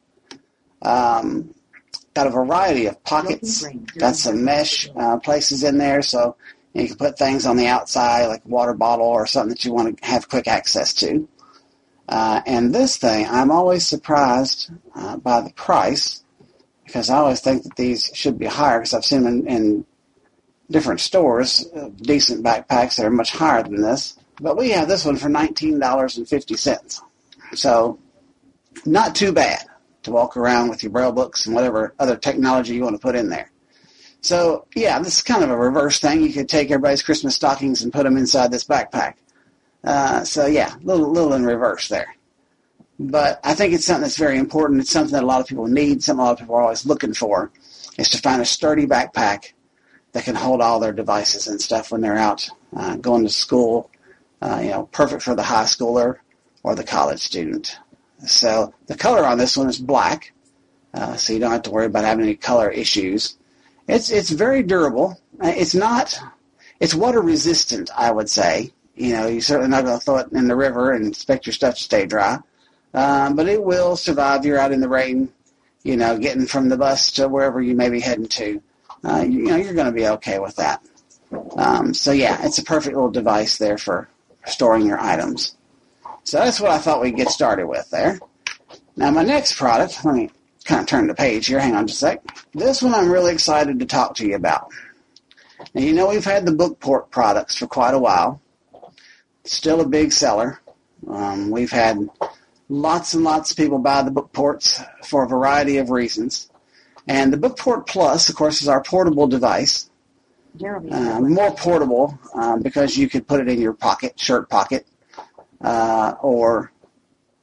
S9: Um, got a variety of pockets. Got some mesh uh, places in there, so you can put things on the outside, like a water bottle or something that you want to have quick access to. Uh, and this thing, I'm always surprised uh, by the price, because I always think that these should be higher, because I've seen them in, in different stores, uh, decent backpacks that are much higher than this. But we have this one for nineteen dollars and fifty cents. So not too bad to walk around with your Braille books and whatever other technology you want to put in there. So, yeah, this is kind of a reverse thing. You could take everybody's Christmas stockings and put them inside this backpack. Uh, so, yeah, a little, little in reverse there. But I think it's something that's very important. It's something that a lot of people need, something a lot of people are always looking for, is to find a sturdy backpack that can hold all their devices and stuff when they're out uh, going to school. Uh, you know, perfect for the high schooler or the college student. So the color on this one is black, uh, so you don't have to worry about having any color issues. It's it's very durable. It's not, it's water resistant, I would say. You know, you're certainly not going to throw it in the river and expect your stuff to stay dry. Um, but it will survive. You're out in the rain, you know, getting from the bus to wherever you may be heading to. Uh, you, you know, you're going to be okay with that. Um, so, yeah, it's a perfect little device there for storing your items. So that's what I thought we'd get started with there. Now my next product, let me kind of turn the page here, hang on just a sec. This one I'm really excited to talk to you about. Now you know we've had the Bookport products for quite a while. Still a big seller. Um, we've had lots and lots of people buy the Bookports for a variety of reasons. And the Bookport Plus, of course, is our portable device. Uh, more portable um, because you could put it in your pocket, shirt pocket, uh, or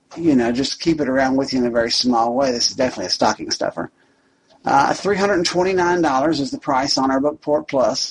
S9: you know, just keep it around with you in a very small way, this is definitely a stocking stuffer. Uh, three hundred twenty-nine dollars is the price on our Bookport Plus.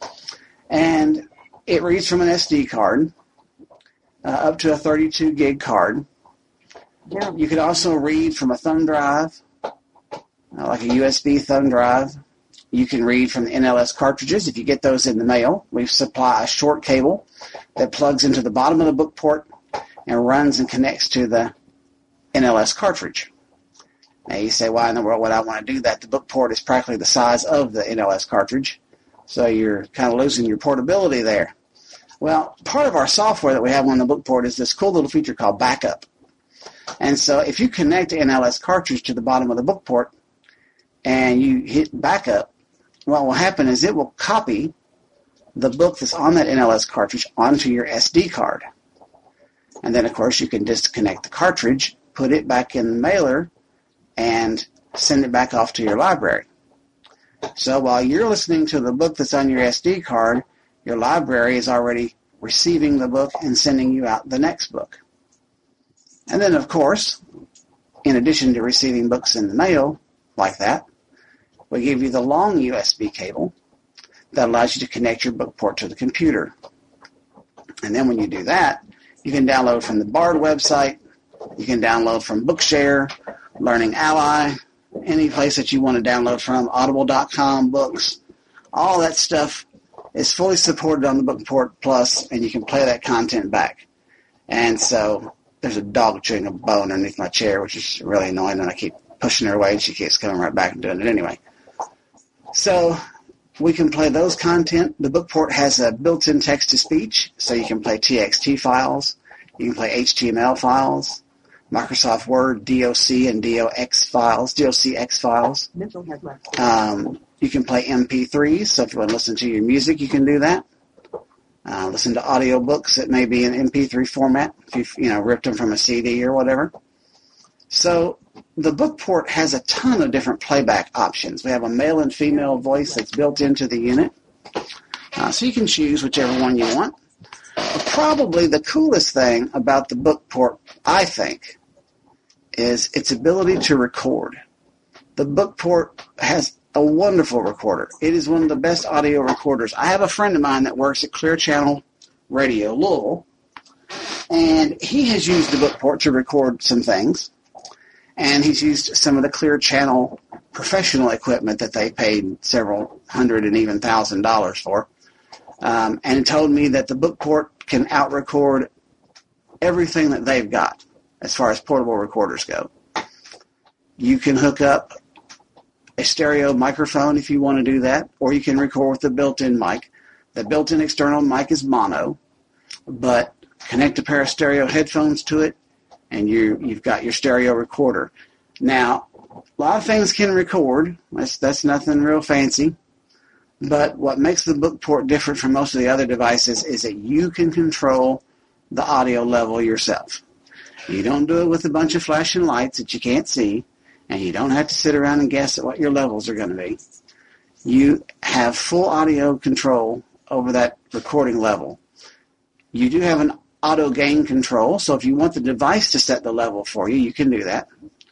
S9: And it reads from an S D card uh, up to a thirty-two gig card.
S10: Yeah.
S9: You could also read from a thumb drive, uh, like a U S B thumb drive. You can read from the N L S cartridges if you get those in the mail. We supply a short cable that plugs into the bottom of the Bookport and runs and connects to the N L S cartridge. Now you say, why in the world would I want to do that? The Bookport is practically the size of the N L S cartridge, so you're kind of losing your portability there. Well, part of our software that we have on the Bookport is this cool little feature called backup. And so if you connect the N L S cartridge to the bottom of the Bookport and you hit backup, what will happen is it will copy the book that's on that N L S cartridge onto your S D card. And then, of course, you can disconnect the cartridge, put it back in the mailer, and send it back off to your library. So while you're listening to the book that's on your S D card, your library is already receiving the book and sending you out the next book. And then, of course, in addition to receiving books in the mail like that, we give you the long U S B cable that allows you to connect your Bookport to the computer. And then when you do that, you can download from the Bard website, you can download from Bookshare, Learning Ally, any place that you want to download from, audible dot com, books, all that stuff is fully supported on the Bookport Plus, and you can play that content back. And so there's a dog chewing a bone underneath my chair, which is really annoying, and I keep pushing her away, and she keeps coming right back and doing it anyway. So we can play those content. The Bookport has a built-in text-to-speech, so you can play T X T files, you can play H T M L files, Microsoft Word, D O C, and D O X files, D O C X files. Um, you can play M P threes, so if you want to listen to your music, you can do that. Uh, listen to audiobooks that may be in M P three format, if you've you know, ripped them from a C D or whatever. So the Bookport has a ton of different playback options. We have a male and female voice that's built into the unit. Uh, so you can choose whichever one you want. But probably the coolest thing about the Bookport, I think, is its ability to record. The Bookport has a wonderful recorder. It is one of the best audio recorders. I have a friend of mine that works at Clear Channel Radio, Louisville, and he has used the Bookport to record some things. And he's used some of the Clear Channel professional equipment that they paid several hundred and even thousand dollars for. Um, and told me that the Bookport can out-record everything that they've got as far as portable recorders go. You can hook up a stereo microphone if you want to do that, or you can record with the built-in mic. The built-in external mic is mono, but connect a pair of stereo headphones to it, and you, you've got your stereo recorder. Now, a lot of things can record. That's, that's nothing real fancy. But what makes the Bookport different from most of the other devices is that you can control the audio level yourself. You don't do it with a bunch of flashing lights that you can't see, and you don't have to sit around and guess at what your levels are going to be. You have full audio control over that recording level. You do have an auto gain control, so if you want the device to set the level for you, you can do that.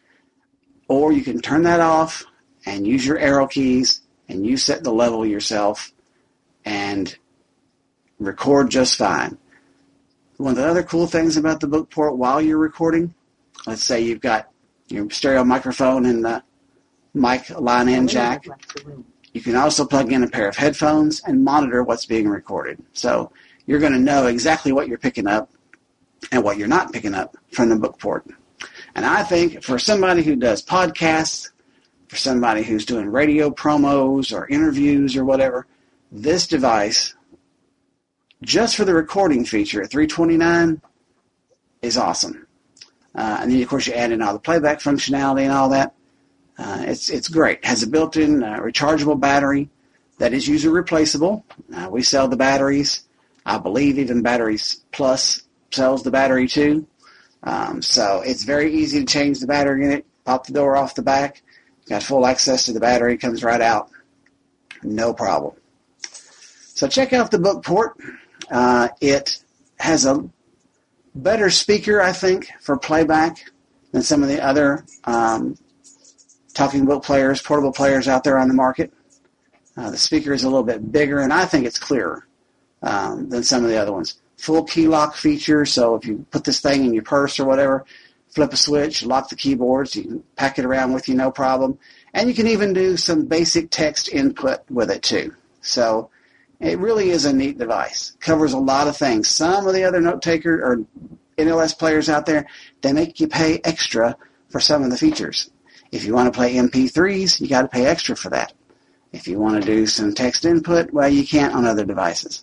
S9: Or you can turn that off and use your arrow keys and you set the level yourself and record just fine. One of the other cool things about the Bookport while you're recording, let's say you've got your stereo microphone and the mic line-in jack. You can also plug in a pair of headphones and monitor what's being recorded. So you're going to know exactly what you're picking up and what you're not picking up from the Bookport. And I think for somebody who does podcasts, for somebody who's doing radio promos or interviews or whatever, this device, just for the recording feature at three hundred twenty-nine dollars, is awesome. Uh, and then, of course, you add in all the playback functionality and all that. Uh, it's it's great. It has a built-in uh, rechargeable battery that is user replaceable. Uh, we sell the batteries. I believe even Batteries Plus sells the battery too. Um, so it's very easy to change the battery in it, pop the door off the back. Got full access to the battery, comes right out. No problem. So check out the Bookport. Uh, it has a better speaker, I think, for playback than some of the other um, talking book players, portable players out there on the market. Uh, the speaker is a little bit bigger, and I think it's clearer um, than some of the other ones. Full key lock feature, so if you put this thing in your purse or whatever, flip a switch, lock the keyboards, you can pack it around with you, no problem. And you can even do some basic text input with it too. So it really is a neat device. Covers a lot of things. Some of the other note taker or N L S players out there, they make you pay extra for some of the features. If you want to play M P threes, you got to pay extra for that. If you want to do some text input, well, you can't on other devices.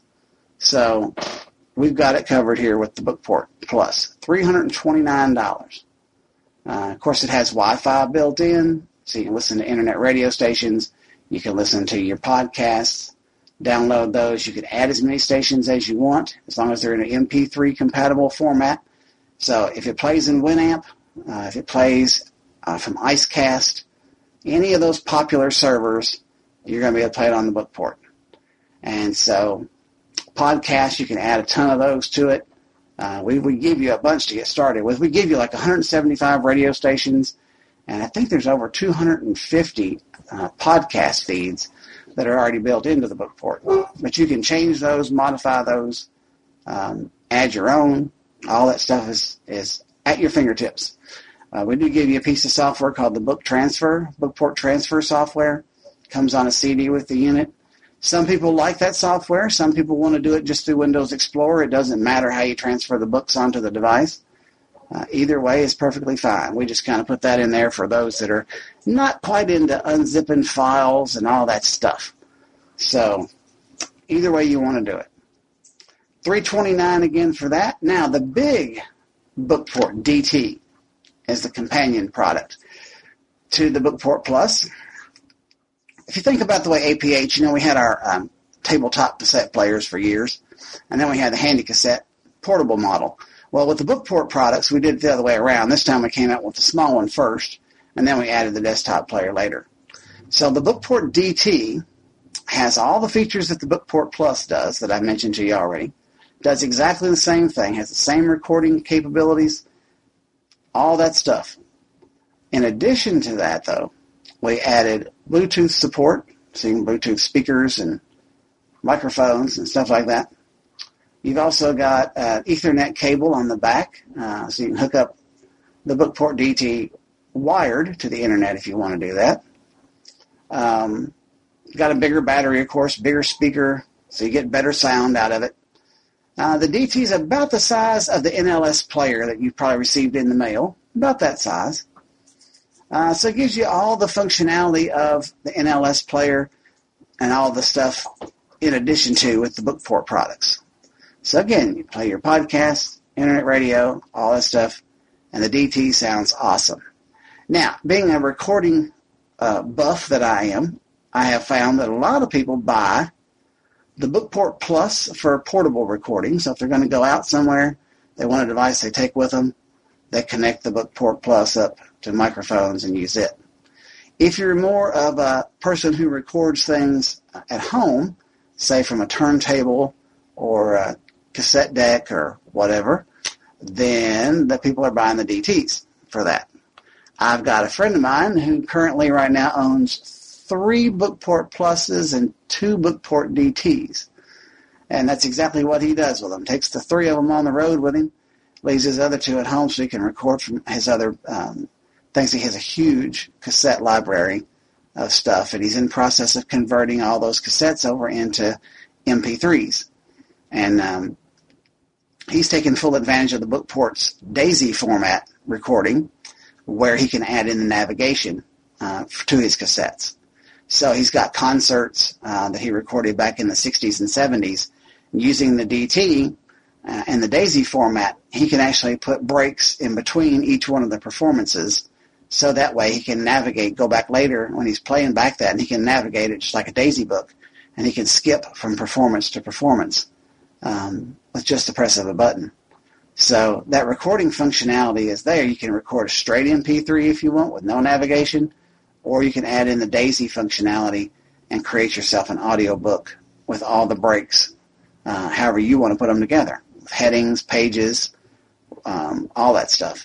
S9: So we've got it covered here with the Bookport Plus, three hundred twenty-nine dollars. Uh, of course, it has Wi-Fi built in, so you can listen to internet radio stations. You can listen to your podcasts, download those. You can add as many stations as you want, as long as they're in an M P three compatible format. So if it plays in Winamp, uh, if it plays uh, from IceCast, any of those popular servers, you're going to be able to play it on the Bookport. And so podcasts, you can add a ton of those to it. Uh, we we give you a bunch to get started with. We give you like one hundred seventy-five radio stations, and I think there's over two hundred fifty uh, podcast feeds that are already built into the Bookport. But you can change those, modify those, um, add your own. All that stuff is, is at your fingertips. Uh, we do give you a piece of software called the Book Transfer, Bookport Transfer software. Comes on a C D with the unit. Some people like that software. Some people want to do it just through Windows Explorer. It doesn't matter how you transfer the books onto the device. Uh, either way is perfectly fine. We just kind of put that in there for those that are not quite into unzipping files and all that stuff. So either way you want to do it. three hundred twenty-nine dollars again for that. Now the big Bookport D T is the companion product to the Bookport Plus. If you think about the way A P H, you know, we had our um, tabletop cassette players for years, and then we had the handy cassette portable model. Well, with the Bookport products, we did it the other way around. This time we came out with the small one first, and then we added the desktop player later. So the Bookport D T has all the features that the Bookport Plus does that I mentioned to you already. Does exactly the same thing, has the same recording capabilities, all that stuff. In addition to that, though, we added Bluetooth support, so you can Bluetooth speakers and microphones and stuff like that. You've also got an Ethernet cable on the back, uh, so you can hook up the Bookport D T wired to the internet if you want to do that. Um, got a bigger battery, of course, bigger speaker, so you get better sound out of it. Uh, the D T is about the size of the N L S player that you probably received in the mail, about that size. Uh, so it gives you all the functionality of the N L S player and all the stuff in addition to with the Bookport products. So again, you play your podcast, internet radio, all that stuff, and the D T sounds awesome. Now, being a recording uh, buff that I am, I have found that a lot of people buy the Bookport Plus for portable recording. So if they're going to go out somewhere, they want a device they take with them, they connect the Bookport Plus up to microphones and use it. If you're more of a person who records things at home, say from a turntable or a cassette deck or whatever, then the people are buying the D Ts for that. I've got a friend of mine who currently right now owns three Bookport Pluses and two Bookport D Ts. And that's exactly what he does with them. Takes the three of them on the road with him, leaves his other two at home so he can record from his other um, things. He has a huge cassette library of stuff, and he's in the process of converting all those cassettes over into M P threes. And um, he's taken full advantage of the Bookport's DAISY format recording, where he can add in the navigation uh, to his cassettes. So he's got concerts uh, that he recorded back in the sixties and seventies. Using the D T uh, and the DAISY format, he can actually put breaks in between each one of the performances, so that way he can navigate, go back later when he's playing back that, and he can navigate it just like a DAISY book, and he can skip from performance to performance um, with just the press of a button. So that recording functionality is there. You can record a straight M P three if you want with no navigation, or you can add in the DAISY functionality and create yourself an audio book with all the breaks, uh, however you want to put them together, with headings, pages, um, all that stuff.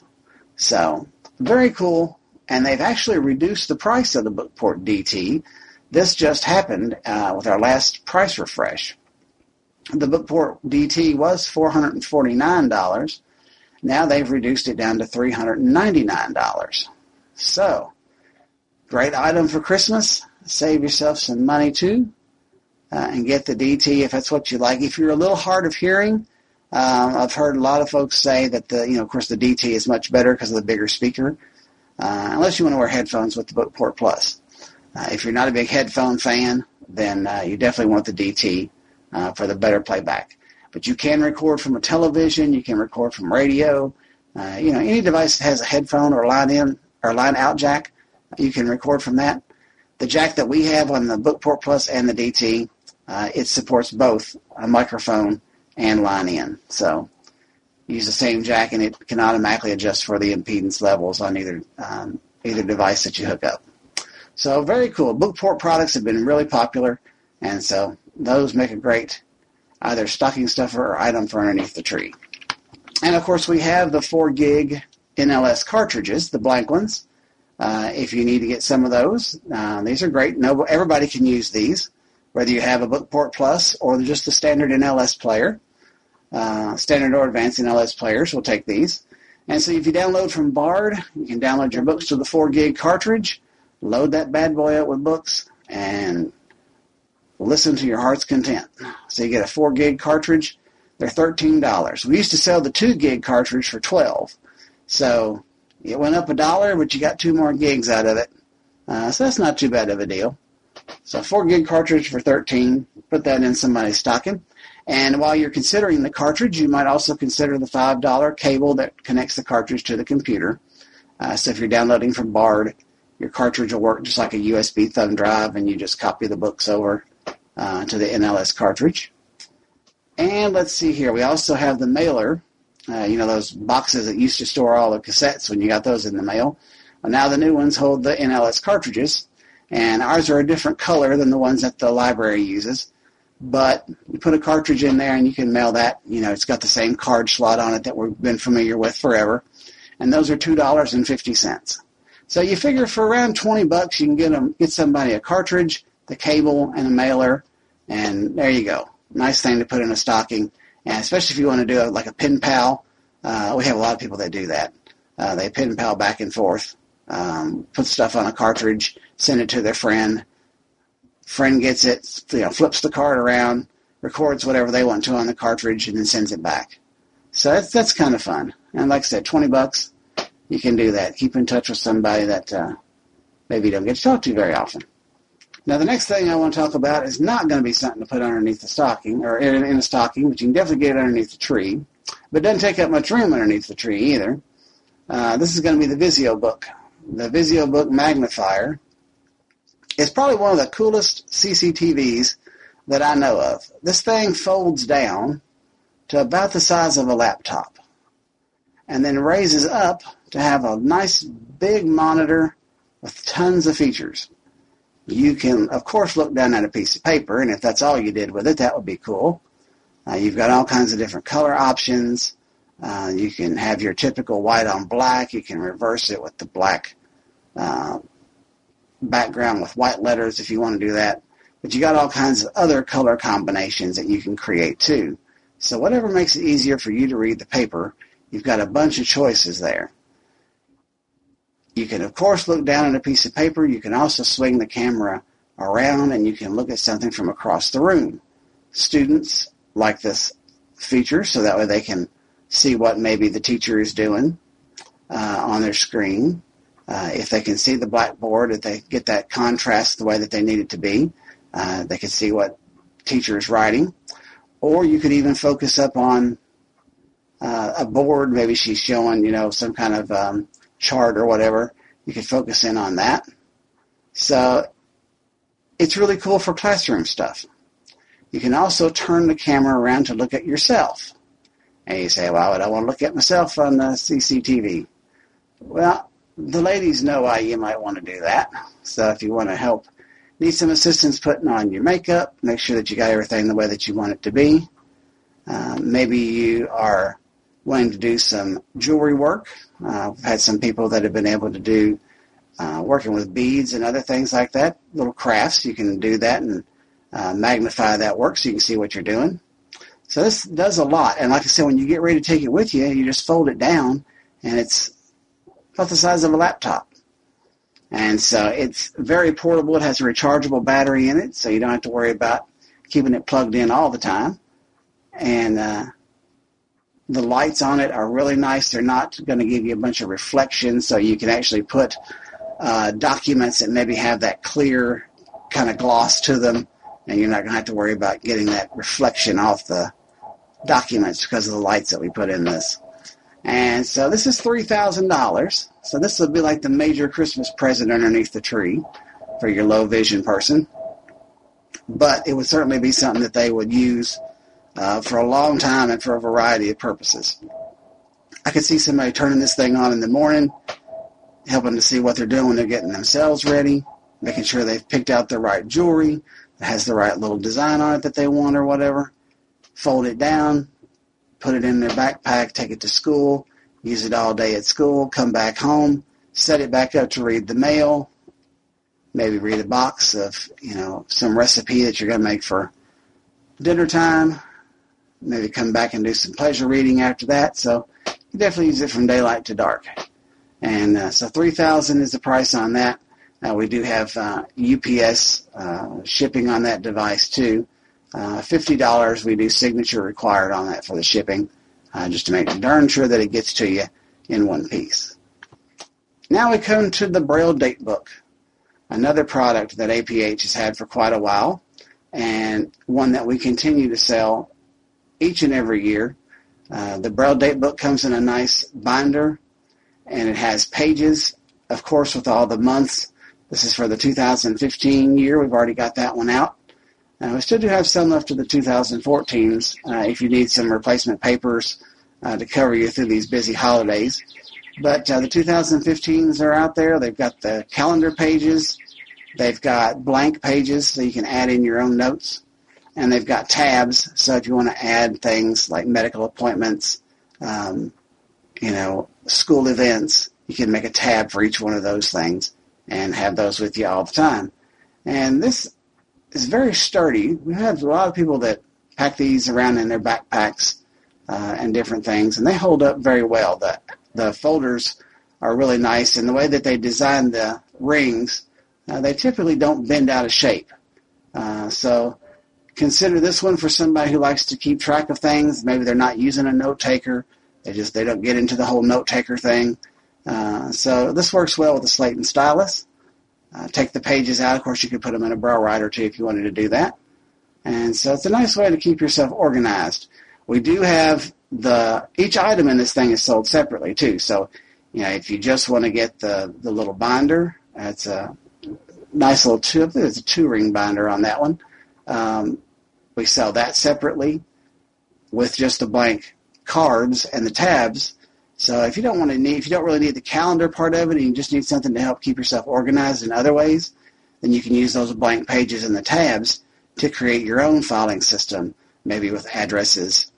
S9: So very cool. And they've actually reduced the price of the Bookport D T. This just happened uh, with our last price refresh. The Bookport D T was four hundred forty-nine dollars. Now they've reduced it down to three hundred ninety-nine dollars. So, great item for Christmas. Save yourself some money too, uh, and get the D T if that's what you like. If you're a little hard of hearing, um, I've heard a lot of folks say that the, you know, of course, the D T is much better because of the bigger speaker. Uh, unless you want to wear headphones with the Bookport Plus. Uh, if you're not a big headphone fan, then uh, you definitely want the D T uh, for the better playback. But you can record from a television. You can record from radio. Uh, you know, any device that has a headphone or line in or line out jack, you can record from that. The jack that we have on the Bookport Plus and the D T, uh, it supports both a microphone and line in. So use the same jack, and it can automatically adjust for the impedance levels on either um, either device that you hook up. So very cool. Bookport products have been really popular, and so those make a great either stocking stuffer or item for underneath the tree. And, of course, we have the four gig N L S cartridges, the blank ones. Uh, if you need to get some of those, uh, these are great. No, everybody can use these, whether you have a Bookport Plus or just the standard N L S player. Uh, standard or advanced N L S players will take these. And so if you download from Bard, you can download your books to the four gig cartridge, load that bad boy up with books, and listen to your heart's content. So you get a four gig cartridge. They're thirteen dollars. We used to sell the two gig cartridge for twelve dollars. So it went up a dollar, but you got two more gigs out of it. Uh, so that's not too bad of a deal. So four gig cartridge for thirteen dollars. Put that in somebody's stocking. And while you're considering the cartridge, you might also consider the five dollar cable that connects the cartridge to the computer. Uh, so if you're downloading from Bard, your cartridge will work just like a U S B thumb drive, and you just copy the books over uh, to the N L S cartridge. And let's see here. We also have the mailer. Uh, you know, those boxes that used to store all the cassettes when you got those in the mail. Well, now the new ones hold the N L S cartridges, and ours are a different color than the ones that the library uses. But you put a cartridge in there and you can mail that. You know, it's got the same card slot on it that we've been familiar with forever. And those are two dollars and fifty cents. So you figure for around twenty bucks, you can get them, get somebody a cartridge, the cable, and a mailer, and there you go. Nice thing to put in a stocking, and especially if you want to do it like a pen pal. Uh, we have a lot of people that do that. Uh, they pen pal back and forth, um, put stuff on a cartridge, send it to their friend. Friend gets it, you know, flips the card around, records whatever they want to on the cartridge, and then sends it back. So that's that's kind of fun. And like I said, twenty bucks, you can do that. Keep in touch with somebody that uh, maybe you don't get to talk to very often. Now, the next thing I want to talk about is not going to be something to put underneath the stocking, or in, in a stocking, but you can definitely get it underneath the tree. But it doesn't take up much room underneath the tree either. Uh, this is going to be the VisioBook. The VisioBook Magnifier is probably one of the coolest C C T Vs that I know of. This thing folds down to about the size of a laptop and then raises up to have a nice big monitor with tons of features. You can, of course, look down at a piece of paper, and if that's all you did with it, that would be cool. Uh, you've got all kinds of different color options. Uh, you can have your typical white on black. You can reverse it with the black uh, background with white letters if you want to do that. But you got all kinds of other color combinations that you can create too. So whatever makes it easier for you to read the paper, you've got a bunch of choices there. You can, of course, look down at a piece of paper. You can also swing the camera around, and you can look at something from across the room. Students like this feature, so that way they can see what maybe the teacher is doing uh, on their screen. Uh, if they can see the blackboard, if they get that contrast the way that they need it to be, uh, they can see what teacher is writing. Or you could even focus up on uh, a board. Maybe she's showing, you know, some kind of um, chart or whatever. You could focus in on that. So it's really cool for classroom stuff. You can also turn the camera around to look at yourself. And you say, why would I want to look at myself on the C C T V? Well, the ladies know why you might want to do that. So if you want to help, need some assistance putting on your makeup, make sure that you got everything the way that you want it to be. Um, maybe you are wanting to do some jewelry work. Uh, I've had some people that have been able to do uh, working with beads and other things like that, little crafts. You can do that and uh, magnify that work so you can see what you're doing. So this does a lot. And like I said, when you get ready to take it with you, you just fold it down, and it's about the size of a laptop. And so it's very portable. It has a rechargeable battery in it, so you don't have to worry about keeping it plugged in all the time. And uh, the lights on it are really nice. They're not going to give you a bunch of reflections, so you can actually put uh, documents that maybe have that clear kind of gloss to them, and you're not going to have to worry about getting that reflection off the documents because of the lights that we put in this. And so this is three thousand dollars. So this will be like the major Christmas present underneath the tree for your low vision person. But it would certainly be something that they would use uh, for a long time and for a variety of purposes. I could see somebody turning this thing on in the morning, helping to see what they're doing when they're getting themselves ready, making sure they've picked out the right jewelry, that has the right little design on it that they want or whatever. Fold it down, put it in their backpack, take it to school, use it all day at school, come back home, set it back up to read the mail, maybe read a box of, you know, some recipe that you're going to make for dinner time, maybe come back and do some pleasure reading after that. So you definitely use it from daylight to dark. And uh, so three thousand dollars is the price on that. Uh, we do have uh, U P S uh, shipping on that device too. Uh, fifty dollars, we do signature required on that for the shipping, uh, just to make darn sure that it gets to you in one piece. Now we come to the Braille Date Book, another product that A P H has had for quite a while, and one that we continue to sell each and every year. Uh, the Braille Date Book comes in a nice binder, and it has pages, of course, with all the months. This is for the two thousand fifteen year. We've already got that one out. Uh, we still do have some left of the two thousand fourteens uh, if you need some replacement papers uh, to cover you through these busy holidays. But uh, the two thousand fifteens are out there. They've got the calendar pages. They've got blank pages so you can add in your own notes. And they've got tabs, so if you want to add things like medical appointments, um, you know, school events, you can make a tab for each one of those things and have those with you all the time. And this is very sturdy. We have a lot of people that pack these around in their backpacks uh, and different things, and they hold up very well. The, the folders are really nice, and the way that they design the rings, uh, they typically don't bend out of shape. Uh, so consider this one for somebody who likes to keep track of things. Maybe they're not using a note taker. They just they don't get into the whole note taker thing. Uh, so this works well with a slate and stylus. Uh, take the pages out. Of course, you could put them in a Braille writer, too, if you wanted to do that. And so it's a nice way to keep yourself organized. We do have the, each item in this thing is sold separately, too. So, you know, if you just want to get the, the little binder, it's a nice little two, I think it's a two-ring binder on that one. Um, we sell that separately with just the blank cards and the tabs. So if you don't want to need, if you don't really need the calendar part of it, and you just need something to help keep yourself organized in other ways, then you can use those blank pages and the tabs to create your own filing system, maybe with addresses,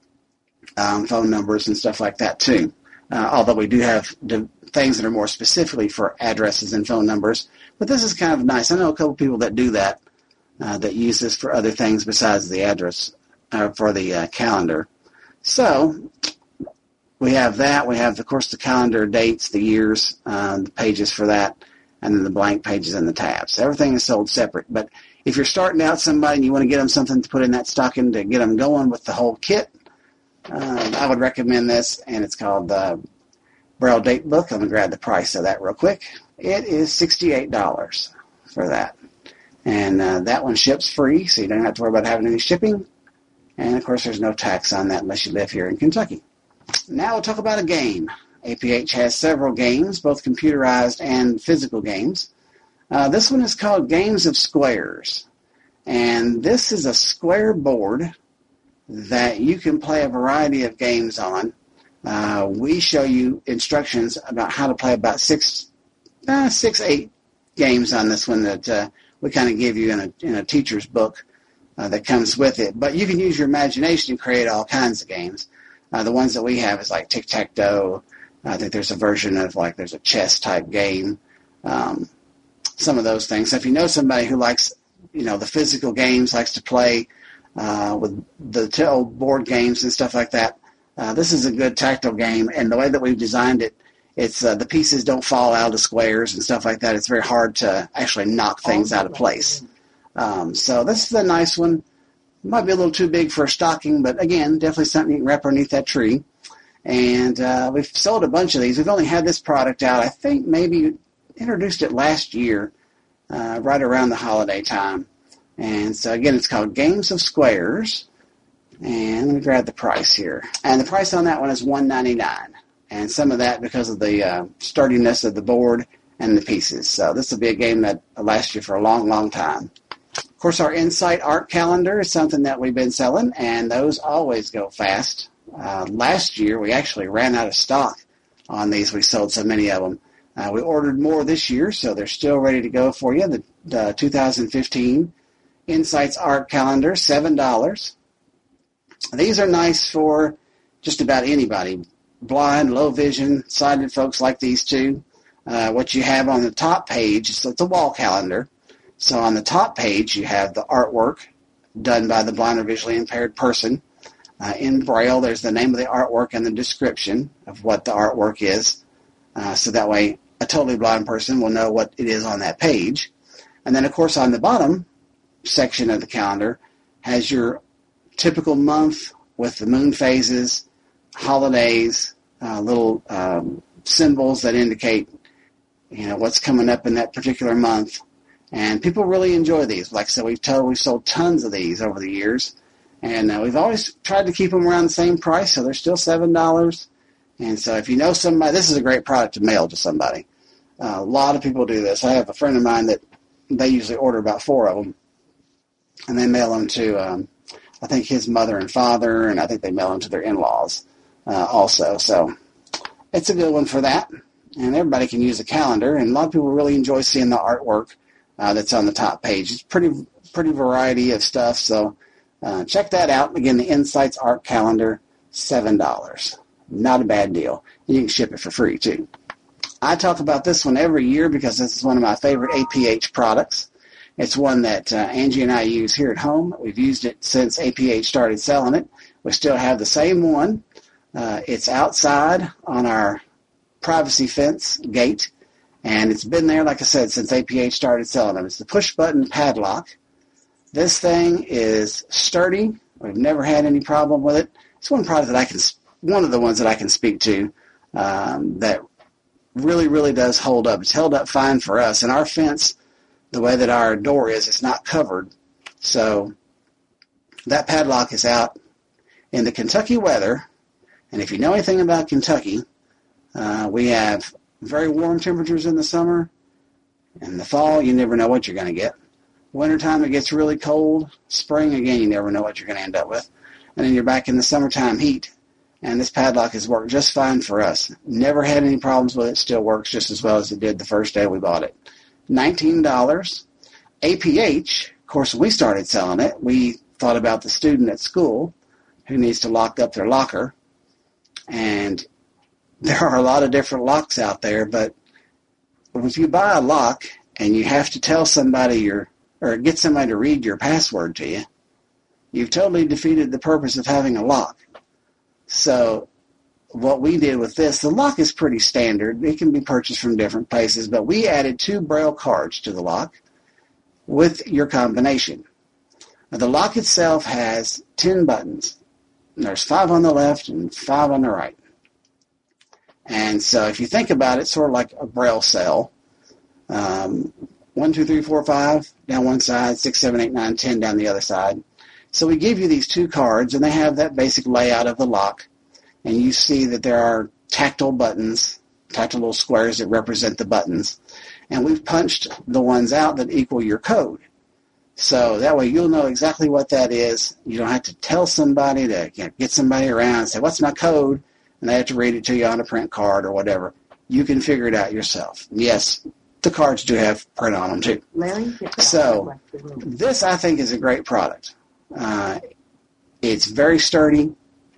S9: um, phone numbers, and stuff like that too. Uh, although we do have the things that are more specifically for addresses and phone numbers, but this is kind of nice. I know a couple people that do that, uh, that use this for other things besides the address, uh, for the uh, calendar. So we have that. We have, of course, the calendar dates, the years, uh, the pages for that, and then the blank pages and the tabs. Everything is sold separate. But if you're starting out somebody and you want to get them something to put in that stocking to get them going with the whole kit, uh, I would recommend this, and it's called the Braille Date Book. I'm going to grab the price of that real quick. It is sixty-eight dollars for that. And uh, that one ships free, so you don't have to worry about having any shipping. And, of course, there's no tax on that unless you live here in Kentucky. Now we'll talk about a game. A P H has several games, both computerized and physical games. Uh, this one is called Games of Squares. And this is a square board that you can play a variety of games on. Uh, we show you instructions about how to play about six, uh, six, eight games on this one that uh, we kind of give you in a, in a teacher's book uh, that comes with it. But you can use your imagination to create all kinds of games. Uh, the ones that we have is like tic-tac-toe. I think there's a version of like there's a chess-type game. Um, some of those things. So if you know somebody who likes, you know, the physical games, likes to play uh, with the t- old board games and stuff like that, uh, this is a good tactile game. And the way that we've designed it, it's uh, the pieces don't fall out of squares and stuff like that. It's very hard to actually knock things out of place. Um, so this is a nice one. Might be a little too big for a stocking, but again, definitely something you can wrap underneath that tree. And uh, we've sold a bunch of these. We've only had this product out, I think maybe introduced it last year, uh, right around the holiday time. And so again, it's called Games of Squares. And let me grab the price here. And the price on that one is one ninety-nine. And some of that because of the uh, sturdiness of the board and the pieces. So this will be a game that will last you for a long, long time. Of course, our Insight Art Calendar is something that we've been selling, and those always go fast. Uh, last year, we actually ran out of stock on these. We sold so many of them. Uh, we ordered more this year, so they're still ready to go for you. The, the two thousand fifteen Insights Art Calendar, seven dollars. These are nice for just about anybody. Blind, low vision, sighted folks like these two. Uh, what you have on the top page, so it's a wall calendar. So on the top page, you have the artwork done by the blind or visually impaired person. Uh, in Braille, there's the name of the artwork and the description of what the artwork is. Uh, so that way, a totally blind person will know what it is on that page. And then, of course, on the bottom section of the calendar has your typical month with the moon phases, holidays, uh, little um, symbols that indicate, you know, what's coming up in that particular month. And people really enjoy these. Like I said, we've told, we've sold tons of these over the years. And uh, we've always tried to keep them around the same price, so they're still seven dollars. And so if you know somebody, this is a great product to mail to somebody. Uh, a lot of people do this. I have a friend of mine that they usually order about four of them. And they mail them to, um, I think, his mother and father, and I think they mail them to their in-laws uh, also. So it's a good one for that. And everybody can use a calendar. And a lot of people really enjoy seeing the artwork uh, that's on the top page. It's pretty, pretty variety of stuff. So uh, check that out. Again, the Insights Art Calendar, seven dollars. Not a bad deal. And you can ship it for free, too. I talk about this one every year because this is one of my favorite A P H products. It's one that uh, Angie and I use here at home. We've used it since A P H started selling it. We still have the same one. Uh, it's outside on our privacy fence gate, and it's been there, like I said, since A P H started selling them. It's the push-button padlock. This thing is sturdy. We've never had any problem with it. It's one product that I can, one of the ones that I can speak to um, that really, really does hold up. It's held up fine for us. And our fence, the way that our door is, it's not covered. So that padlock is out in the Kentucky weather. And if you know anything about Kentucky, uh, we have very warm temperatures in the summer. In the fall, you never know what you're going to get. Wintertime, it gets really cold. Spring, again, you never know what you're going to end up with. And then you're back in the summertime heat. And this padlock has worked just fine for us. Never had any problems with it. Still works just as well as it did the first day we bought it. nineteen dollars. A P H, of course, when we started selling it, we thought about the student at school who needs to lock up their locker. And there are a lot of different locks out there, but if you buy a lock and you have to tell somebody your, or get somebody to read your password to you, you've totally defeated the purpose of having a lock. So what we did with this, the lock is pretty standard. It can be purchased from different places, but we added two Braille cards to the lock with your combination. Now, the lock itself has ten buttons. There's five on the left and five on the right. And so if you think about it, sort of like a Braille cell, um, one, two, three, four, five down one side, six, seven, eight, nine, ten down the other side. So we give you these two cards, and they have that basic layout of the lock. And you see that there are tactile buttons, tactile little squares that represent the buttons. And we've punched the ones out that equal your code. So that way you'll know exactly what that is. You don't have to tell somebody to, you know, get somebody around and say, what's my code? And they have to read it to you on a print card or whatever. You can figure it out yourself. Yes, the cards do have print on them too.
S10: Larry,
S9: so this, I think, is a great product. Uh, it's very sturdy.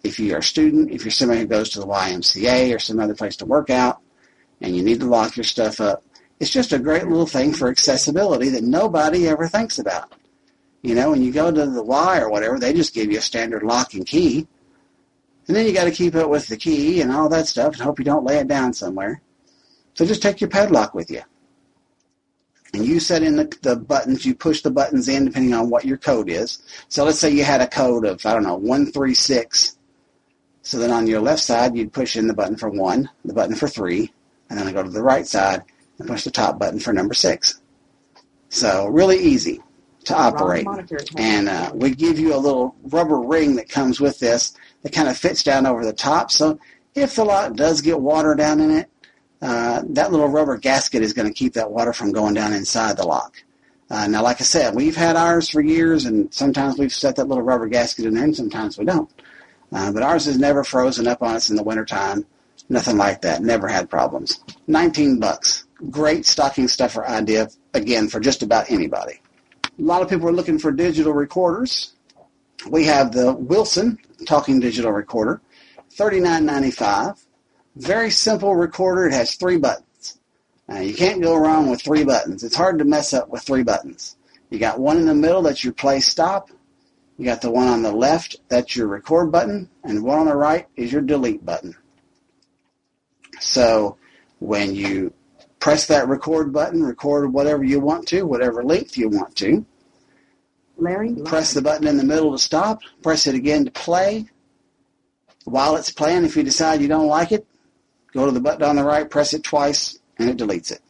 S9: if you're a student, if you're somebody who goes to the Y M C A or some other place to work out, and you need to lock your stuff up, it's just a great little thing for accessibility that nobody ever thinks about. You know, when you go to the Y or whatever, they just give you a standard lock and key. And then you got to keep up with the key and all that stuff and hope you don't lay it down somewhere. So just take your padlock with you. And you set in the, the buttons, you push the buttons in depending on what your code is. So let's say you had a code of, I don't know, one three six. So then on your left side, you'd push in the button for one, the button for three, and then I go to the right side and push the top button for number six. So really easy to operate. And uh, we give you a little rubber ring that comes with this that kind of fits down over the top. So if the lock does get water down in it, uh, that little rubber gasket is going to keep that water from going down inside the lock. Uh, now, like I said, we've had ours for years, and sometimes we've set that little rubber gasket in there, and sometimes we don't. Uh, but ours has never frozen up on us in the wintertime. Nothing like that. Never had problems. nineteen bucks. Great stocking stuffer idea, again, for just about anybody. A lot of people are looking for digital recorders. We have the Wilson Talking Digital Recorder, thirty-nine ninety-five. Very simple recorder. It has three buttons. Uh, you can't go wrong with three buttons. It's hard to mess up with three buttons. You got one in the middle, that's your play stop. You got the one on the left, that's your record button, and the one on the right is your delete button. So when you press that record button, record whatever you want to, whatever length you want to.
S10: Larry?
S9: Press the button in the middle to stop. Press it again to play. While it's playing, if you decide you don't like it, go to the button on the right, press it twice, and it deletes it.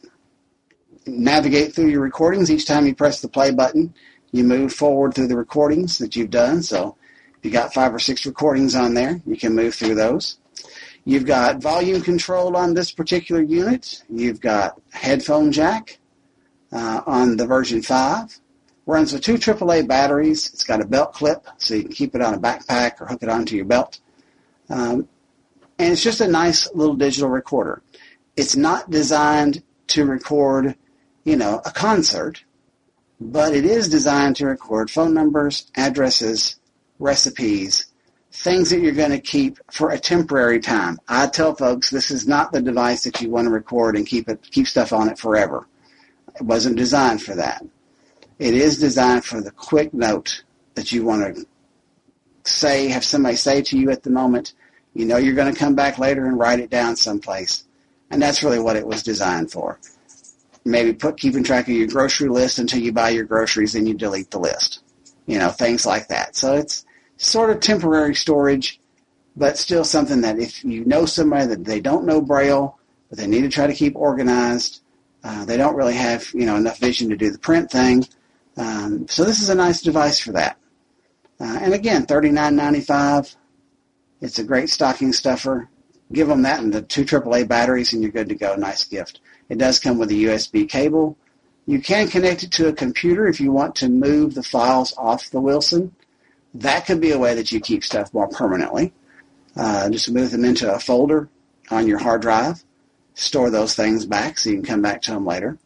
S9: Navigate through your recordings. Each time you press the play button, you move forward through the recordings that you've done. So if you got five or six recordings on there, you can move through those. You've got volume control on this particular unit. You've got headphone jack uh, on the version five. Runs with two triple A batteries. It's got a belt clip, so you can keep it on a backpack or hook it onto your belt. Um, and it's just a nice little digital recorder. It's not designed to record, you know, a concert, but it is designed to record phone numbers, addresses, recipes, things that you're going to keep for a temporary time. I tell folks this is not the device that you want to record and keep it keep stuff on it forever. It wasn't designed for that. It is designed for the quick note that you want to say, have somebody say to you at the moment. You know you're going to come back later and write it down someplace. And that's really what it was designed for. Maybe put keeping track of your grocery list until you buy your groceries and you delete the list. You know, things like that. So it's sort of temporary storage, but still something that if you know somebody that they don't know Braille, but they need to try to keep organized, uh, they don't really have, you know, enough vision to do the print thing. Um, so this is a nice device for that. Uh, and again, thirty-nine ninety-five. It's a great stocking stuffer. Give them that and the two triple A batteries and you're good to go. Nice gift. It does come with a U S B cable. You can connect it to a computer if you want to move the files off the Wilson. That could be a way that you keep stuff more permanently. Uh, just move them into a folder on your hard drive. Store those things back so you can come back to them later.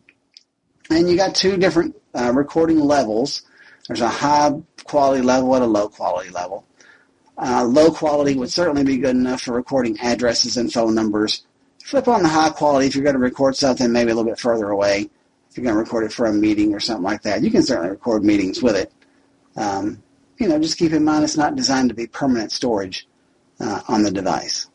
S9: And you got two different uh, recording levels. There's a high quality level and a low quality level. Uh, low quality would certainly be good enough for recording addresses and phone numbers. Flip on the high quality if you're going to record something maybe a little bit further away. If you're going to record it for a meeting or something like that, you can certainly record meetings with it. Um, you know, just keep in mind it's not designed to be permanent storage uh, on the device.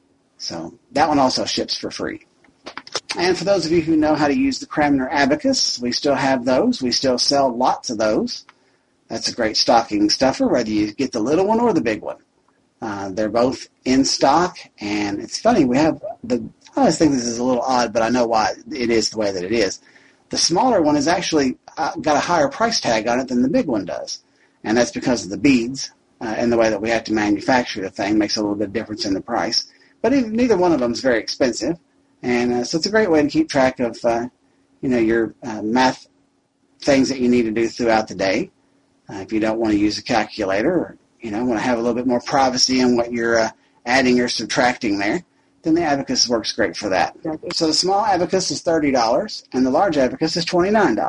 S9: So that one also ships for free. And for those of you who know how to use the Cramner Abacus, we still have those. We still sell lots of those. That's a great stocking stuffer, whether you get the little one or the big one. Uh, they're both in stock, and it's funny, we have the, I always think this is a little odd, but I know why it is the way that it is. The smaller one has actually uh, got a higher price tag on it than the big one does, and that's because of the beads uh, and the way that we have to manufacture the thing makes a little bit of difference in the price. But even, neither one of them is very expensive, and uh, so it's a great way to keep track of, uh, you know, your uh, math things that you need to do throughout the day. Uh, if you don't want to use a calculator or, you know, want to have a little bit more privacy in what you're uh, adding or subtracting there, then the Abacus works great for that. So the small Abacus is thirty dollars, and the large Abacus is twenty-nine dollars.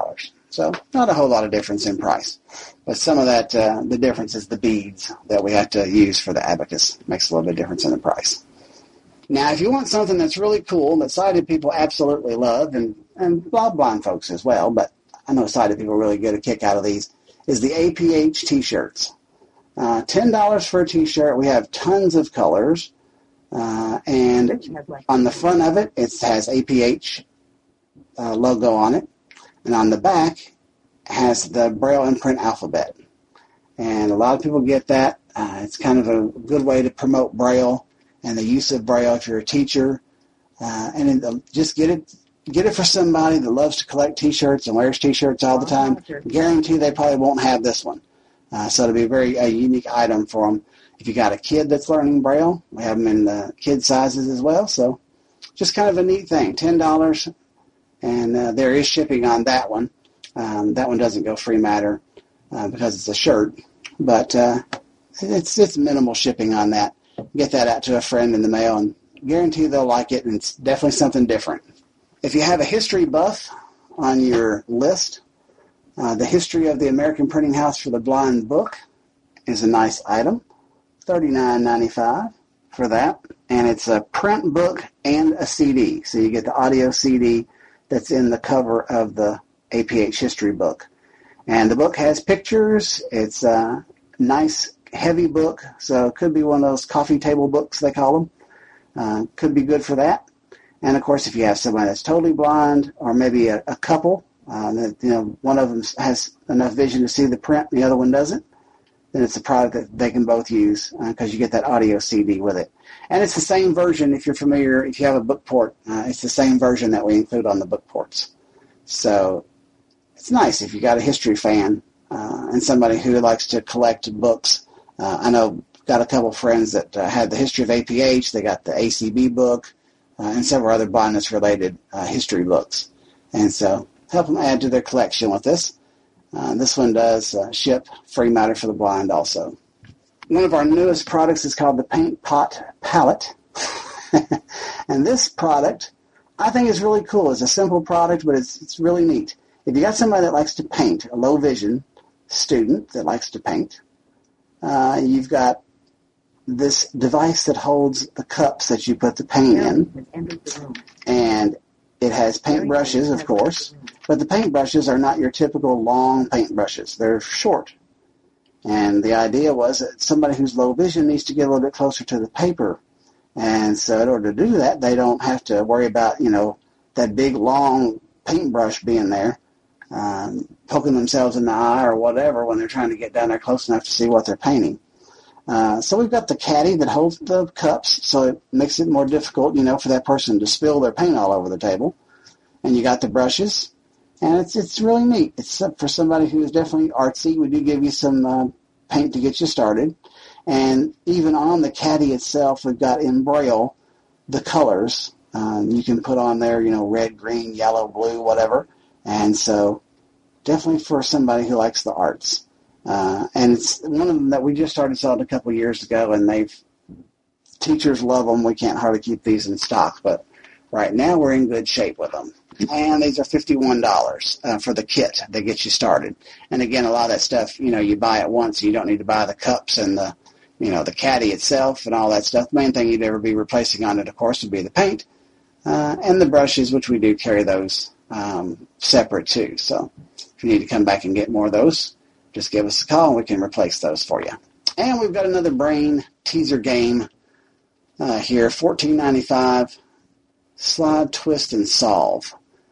S9: So not a whole lot of difference in price. But some of that, uh, the difference is the beads that we have to use for the abacus. Makes a little bit of difference in the price. Now, if you want something that's really cool that sighted people absolutely love, and, and a lot of blind folks as well, but I know sighted people really get a kick out of these, is the A P H T-shirts. Uh, ten dollars for a T-shirt. We have tons of colors. Uh, and on the front of it, it has A P H uh, logo on it. And on the back has the Braille imprint alphabet. And a lot of people get that. Uh, it's kind of a good way to promote Braille and the use of Braille if you're a teacher. Uh, and it, just get it get it for somebody that loves to collect T-shirts and wears T-shirts all the time. Guarantee they probably won't have this one. Uh, so it'll be a very a unique item for them. If you got a kid that's learning Braille, we have them in the kid sizes as well. So just kind of a neat thing, ten dollars. And uh, there is shipping on that one. Um, that one doesn't go free matter uh, because it's a shirt. But uh, it's it's minimal shipping on that. Get that out to a friend in the mail and guarantee they'll like it. And it's definitely something different. If you have a history buff on your list, uh, the History of the American Printing House for the Blind book is a nice item. thirty-nine ninety-five for that. And it's a print book and a C D. So you get the audio C D that's in the cover of the A P H history book. And the book has pictures. It's a nice, heavy book. So it could be one of those coffee table books, they call them. Uh, could be good for that. And, of course, if you have somebody that's totally blind, or maybe a, a couple, uh, that, you know, one of them has enough vision to see the print and the other one doesn't, then it's a product that they can both use because uh, you get that audio C D with it. And it's the same version, if you're familiar, if you have a book port, uh, it's the same version that we include on the book ports. So it's nice if you got a history fan uh, and somebody who likes to collect books. Uh, I know got a couple friends that uh, had the history of A P H. They got the A C B book uh, and several other blindness-related uh, history books. And so help them add to their collection with this. Uh, this one does uh, ship free matter for the blind also. One of our newest products is called the Paint Pot Palette. And this product, I think, is really cool. It's a simple product, but it's it's really neat. If you got somebody that likes to paint, a low vision student that likes to paint, uh, you've got this device that holds the cups that you put the paint in. And it has paint brushes, of course, but the paint brushes are not your typical long paint brushes. They're short. And the idea was that somebody who's low vision needs to get a little bit closer to the paper. And so in order to do that, they don't have to worry about, you know, that big, long paintbrush being there, um, poking themselves in the eye or whatever when they're trying to get down there close enough to see what they're painting. Uh, so we've got the caddy that holds the cups, so it makes it more difficult, you know, for that person to spill their paint all over the table. And you got the brushes, and it's it's really neat. It's for somebody who is definitely artsy. We do give you some uh, paint to get you started. And even on the caddy itself, we've got in Braille the colors. Um, you can put on there, you know, red, green, yellow, blue, whatever. And so definitely for somebody who likes the arts. Uh, and it's one of them that we just started selling a couple of years ago, and they've teachers love them. We can't hardly keep these in stock, but right now we're in good shape with them. And these are fifty-one dollars uh, for the kit that gets you started. And again, a lot of that stuff, you know, you buy it once. You don't need to buy the cups and the, you know, the caddy itself and all that stuff. The main thing you'd ever be replacing on it, of course, would be the paint uh, and the brushes, which we do carry those um, separate too. So if you need to come back and get more of those, just give us a call and we can replace those for you. And we've got another brain teaser game uh, here, fourteen ninety-five. Slide, twist, and solve.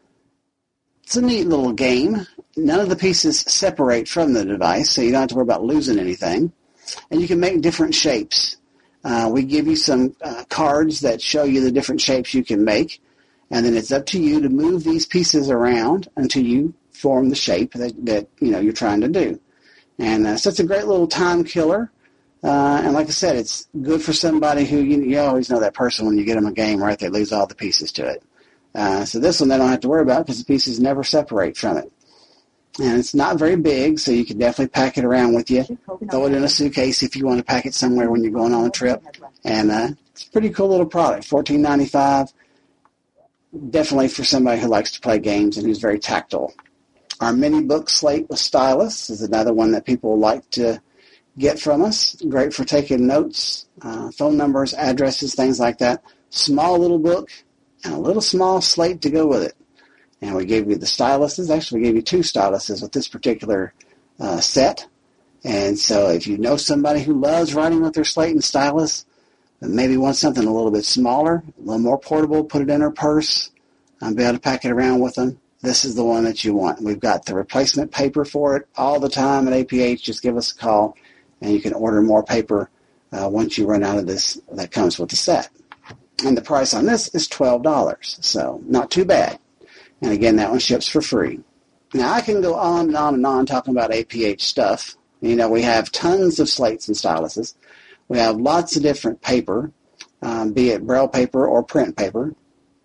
S9: It's a neat little game. None of the pieces separate from the device, so you don't have to worry about losing anything. And you can make different shapes. Uh, we give you some uh, cards that show you the different shapes you can make, and then it's up to you to move these pieces around until you form the shape that, that you know you're trying to do. And uh, so it's a great little time killer. Uh, and like I said, it's good for somebody who, you, you always know that person when you get them a game, right? They lose all the pieces to it. Uh, so this one they don't have to worry about because the pieces never separate from it. And it's not very big, so you can definitely pack it around with you. Throw it in a suitcase if you want to pack it somewhere when you're going on a trip. And uh, it's a pretty cool little product, fourteen ninety-five. Definitely for somebody who likes to play games and who's very tactile. Our mini book slate with stylus is another one that people like to get from us. Great for taking notes, uh, phone numbers, addresses, things like that. Small little book and a little small slate to go with it. And we gave you the styluses. Actually, we gave you two styluses with this particular uh, set. And so if you know somebody who loves writing with their slate and stylus, but maybe wants something a little bit smaller, a little more portable, put it in her purse, and be able to pack it around with them, this is the one that you want. We've got the replacement paper for it all the time at A P H. Just give us a call, and you can order more paper uh, once you run out of this that comes with the set. And the price on this is twelve dollars, so not too bad. And again, that one ships for free. Now, I can go on and on and on talking about A P H stuff. You know, we have tons of slates and styluses. We have lots of different paper, um, be it braille paper or print paper.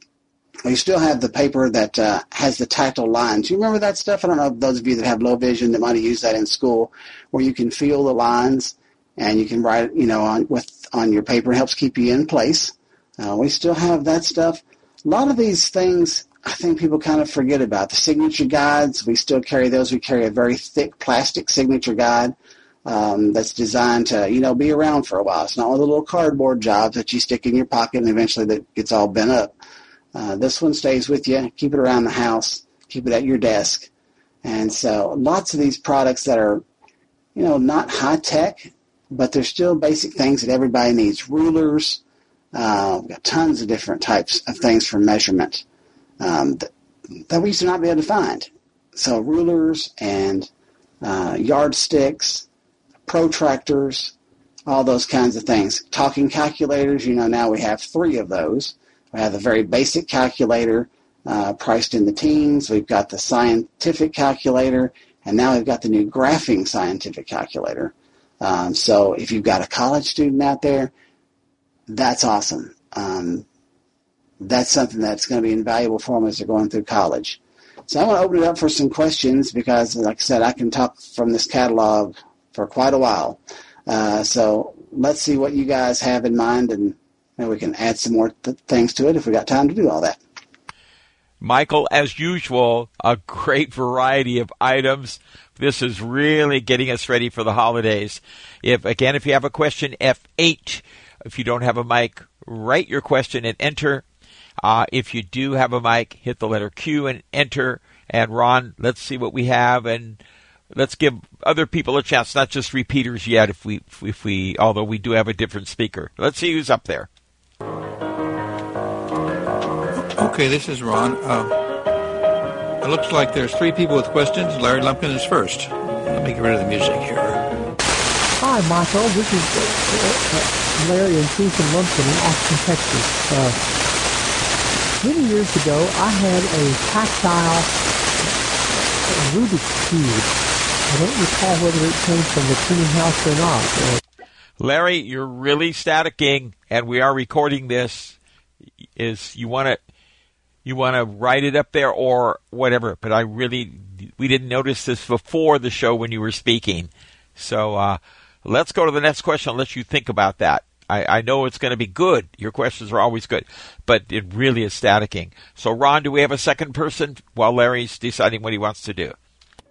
S9: We still have the paper that uh, has the tactile lines. You remember that stuff? I don't know if those of you that have low vision that might have used that in school, where you can feel the lines and you can write it, you know, on with on your paper. It helps keep you in place. Uh, we still have that stuff. A lot of these things I think people kind of forget about. The signature guides, we still carry those. We carry a very thick plastic signature guide um, that's designed to, you know, be around for a while. It's not one of the little cardboard jobs that you stick in your pocket and eventually that gets all bent up. Uh, this one stays with you. Keep it around the house. Keep it at your desk. And so lots of these products that are, you know, not high-tech, but they're still basic things that everybody needs. Rulers. Uh, we've got tons of different types of things for measurement um, that, that we used to not be able to find. So rulers and uh, yardsticks, protractors, all those kinds of things. Talking calculators, you know, now we have three of those. We have the very basic calculator uh, priced in the teens. We've got the scientific calculator, and now we've got the new graphing scientific calculator. Um, so if you've got a college student out there, that's awesome. Um, that's something that's going to be invaluable for them as they're going through college. So I want to open it up for some questions because, like I said, I can talk from this catalog for quite a while. Uh, so let's see what you guys have in mind, and maybe we can add some more th- things to it if we got time to do all that.
S1: Michael, as usual, a great variety of items. This is really getting us ready for the holidays. If again, if you have a question, F eight. If you don't have a mic, write your question and enter. Uh, if you do have a mic, hit the letter Q and enter. And Ron, let's see what we have, and let's give other people a chance, not just repeaters yet. If we, if we, although we do have a different speaker. Let's see who's up there.
S4: Okay, this is Ron. Uh, it looks like there's three people with questions. Larry Lumpkin is first. Let me get rid of the music here.
S6: Hi, Michael. This is uh, Larry and Susan Lumpkin in Austin, Texas. Uh, many years ago, I had a tactile Rubik's Cube. I don't recall whether it came from the cleaning house or not. Uh,
S1: Larry, you're really staticking, and we are recording this. Is you want to you want to write it up there or whatever? But I really we didn't notice this before the show when you were speaking. So. Uh, Let's go to the next question and let you think about that. I, I know it's going to be good. Your questions are always good, but it really is staticking. So, Ron, do we have a second person while Larry's deciding what he wants to do?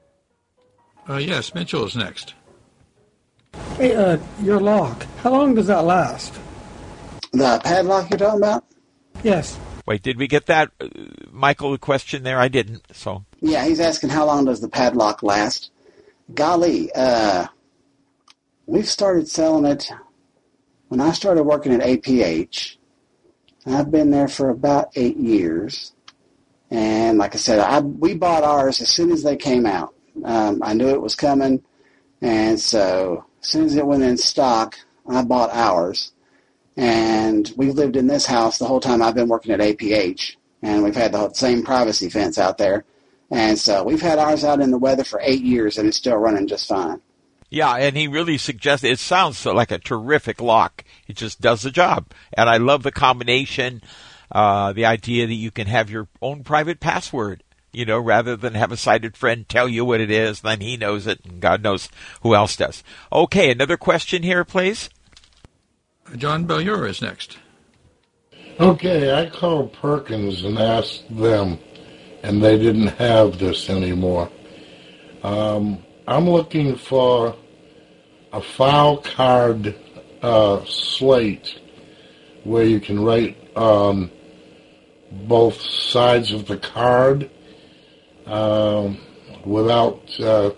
S4: Uh, yes, Mitchell is next.
S6: Hey, uh, your lock, how long does that last?
S9: The padlock you're talking about?
S6: Yes.
S1: Wait, did we get that, uh, Michael, the question there? I didn't, so.
S9: Yeah, he's asking how long does the padlock last. Golly, uh... we've started selling it when I started working at A P H. I've been there for about eight years. And like I said, I, we bought ours as soon as they came out. Um, I knew it was coming. And so as soon as it went in stock, I bought ours. And we've lived in this house the whole time I've been working at A P H. And we've had the same privacy fence out there. And so we've had ours out in the weather for eight years, and it's still running just fine.
S1: Yeah, and he really suggested, it sounds like a terrific lock. It just does the job. And I love the combination, uh, the idea that you can have your own private password, you know, rather than have a sighted friend tell you what it is, then he knows it, and God knows who else does. Okay, another question here, please.
S4: John Bellier is next.
S11: Okay, I called Perkins and asked them, and they didn't have this anymore. Um, I'm looking for a file card uh, slate where you can write on both sides of the card um, without uh,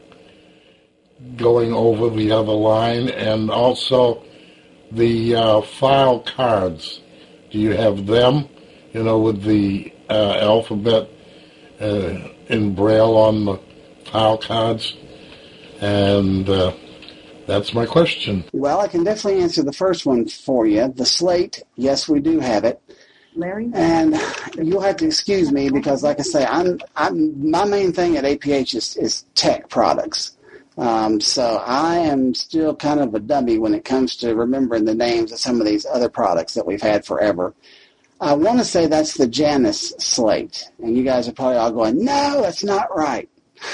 S11: going over the other line, and also the uh, file cards. Do you have them, you know, with the uh, alphabet uh, in Braille on the file cards? And uh, that's my question.
S9: Well, I can definitely answer the first one for you. The slate, yes, we do have it.
S10: Larry?
S9: And you'll have to excuse me because, like I say, I'm, I'm my main thing at A P H is, is tech products. Um, so I am still kind of a dummy when it comes to remembering the names of some of these other products that we've had forever. I want to say that's the Janus slate. And you guys are probably all going, no, that's not right.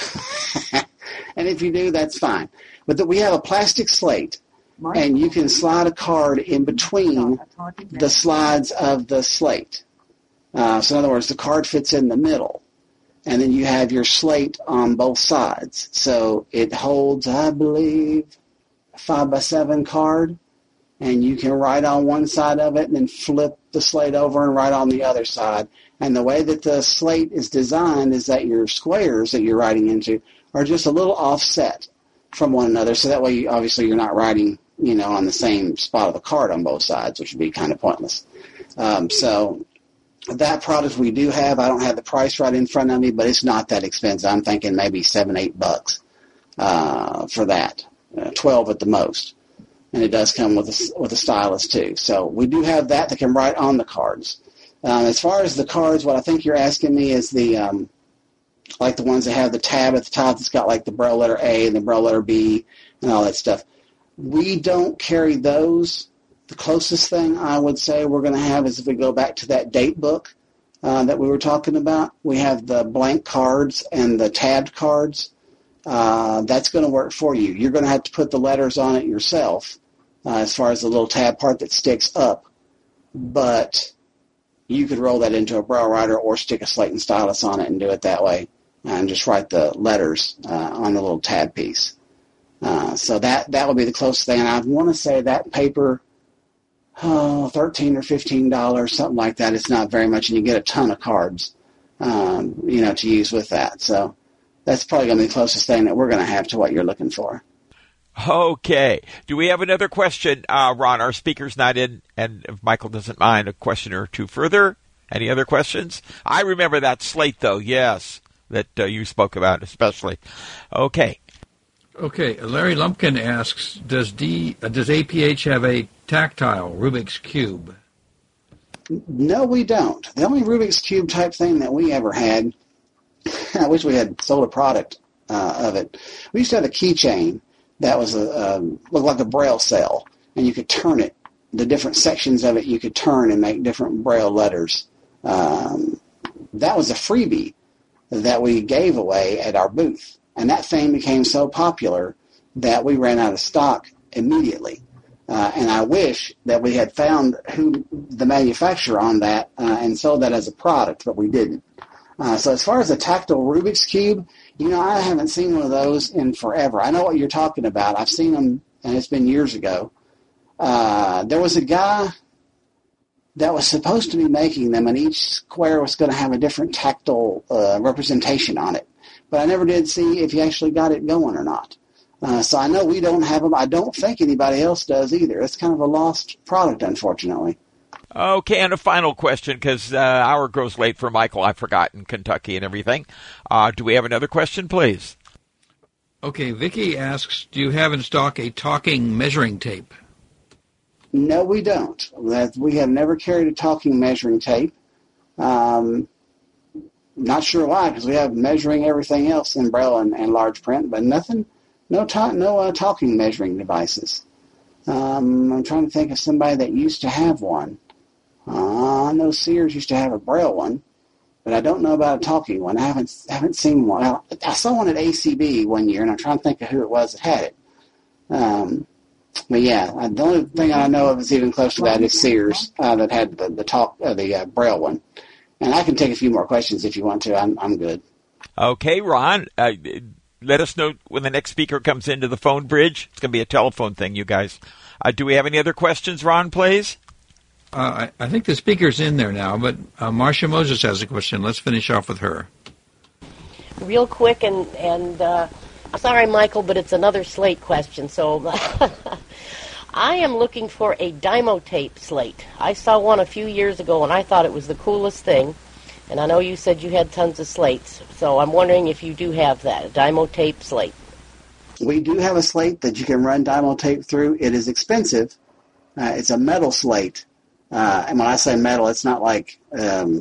S9: And if you do, that's fine. But that we have a plastic slate, and you can slide a card in between the slides of the slate. Uh, so in other words, the card fits in the middle. And then you have your slate on both sides. So it holds, I believe, a five by seven card. And you can write on one side of it and then flip the slate over and write on the other side. And the way that the slate is designed is that your squares that you're writing into are just a little offset from one another. So that way, you, obviously, you're not writing, you know, on the same spot of the card on both sides, which would be kind of pointless. Um, so that product we do have. I don't have the price right in front of me, but it's not that expensive. I'm thinking maybe seven, eight bucks uh, for that, uh, twelve at the most. And it does come with a, with a stylus, too. So we do have that that can write on the cards. Um, as far as the cards, what I think you're asking me is the, um, like the ones that have the tab at the top that's got like the Braille letter A and the Braille letter B and all that stuff. We don't carry those. The closest thing I would say we're going to have is if we go back to that date book uh, that we were talking about. We have the blank cards and the tabbed cards. Uh, that's going to work for you. You're going to have to put the letters on it yourself uh, as far as the little tab part that sticks up. But you could roll that into a Braille writer or stick a slate and stylus on it and do it that way and just write the letters uh, on the little tab piece. Uh, so that, that would be the closest thing. And I want to say that paper, oh, thirteen or fifteen dollars, something like that. It's not very much, and you get a ton of cards, um, you know, to use with that. So that's probably going to be the closest thing that we're going to have to what you're looking for.
S1: Okay. Do we have another question, uh, Ron? Our speaker's not in, and if Michael doesn't mind, a question or two further. Any other questions? I remember that slate, though, yes, that uh, you spoke about especially. Okay.
S4: Okay. Larry Lumpkin asks, does D uh, does A P H have a tactile Rubik's Cube?
S9: No, we don't. The only Rubik's Cube type thing that we ever had, I wish we had sold a product uh, of it. We used to have a keychain that was a um, looked like a Braille cell, and you could turn it. The different sections of it you could turn and make different Braille letters. Um, that was a freebie that we gave away at our booth, and that thing became so popular that we ran out of stock immediately. Uh, and I wish that we had found who the manufacturer on that uh, and sold that as a product, but we didn't. Uh, so as far as a tactile Rubik's Cube, you know, I haven't seen one of those in forever. I know what you're talking about. I've seen them, and it's been years ago. Uh, there was a guy that was supposed to be making them, and each square was going to have a different tactile uh, representation on it. But I never did see if he actually got it going or not. Uh, so I know we don't have them. I don't think anybody else does either. It's kind of a lost product, unfortunately.
S1: Okay, and a final question, because uh, hour grows late for Michael. I forgot in Kentucky and everything. Uh, do we have another question, please?
S4: Okay, Vicky asks, do you have in stock a talking measuring tape?
S9: No, we don't. That we have never carried a talking measuring tape. Um, not sure why, because we have measuring everything else in Braille and, and large print, but nothing, no, ta- no uh, talking measuring devices. Um, I'm trying to think of somebody that used to have one. Uh, I know Sears used to have a Braille one, but I don't know about a talking one. I haven't haven't seen one. I, I saw one at A C B one year, and I'm trying to think of who it was that had it. Um, but yeah, I, the only thing I know of is even close to that is Sears uh, that had the the talk uh, the uh, Braille one. And I can take a few more questions if you want to. I'm I'm good.
S1: Okay, Ron. Uh, let us know when the next speaker comes into the phone bridge. It's going to be a telephone thing, you guys. Uh, do we have any other questions, Ron, please?
S4: Uh, I, I think the speaker's in there now, but uh, Marcia Moses has a question. Let's finish off with her.
S12: Real quick, and, and uh, sorry, Michael, but it's another slate question. So I am looking for a Dymo-Tape slate. I saw one a few years ago, and I thought it was the coolest thing. And I know you said you had tons of slates, so I'm wondering if you do have that, a Dymo-Tape slate.
S9: We do have a slate that you can run Dymo-Tape through. It is expensive. Uh, it's a metal slate. Uh, and when I say metal, it's not like, um,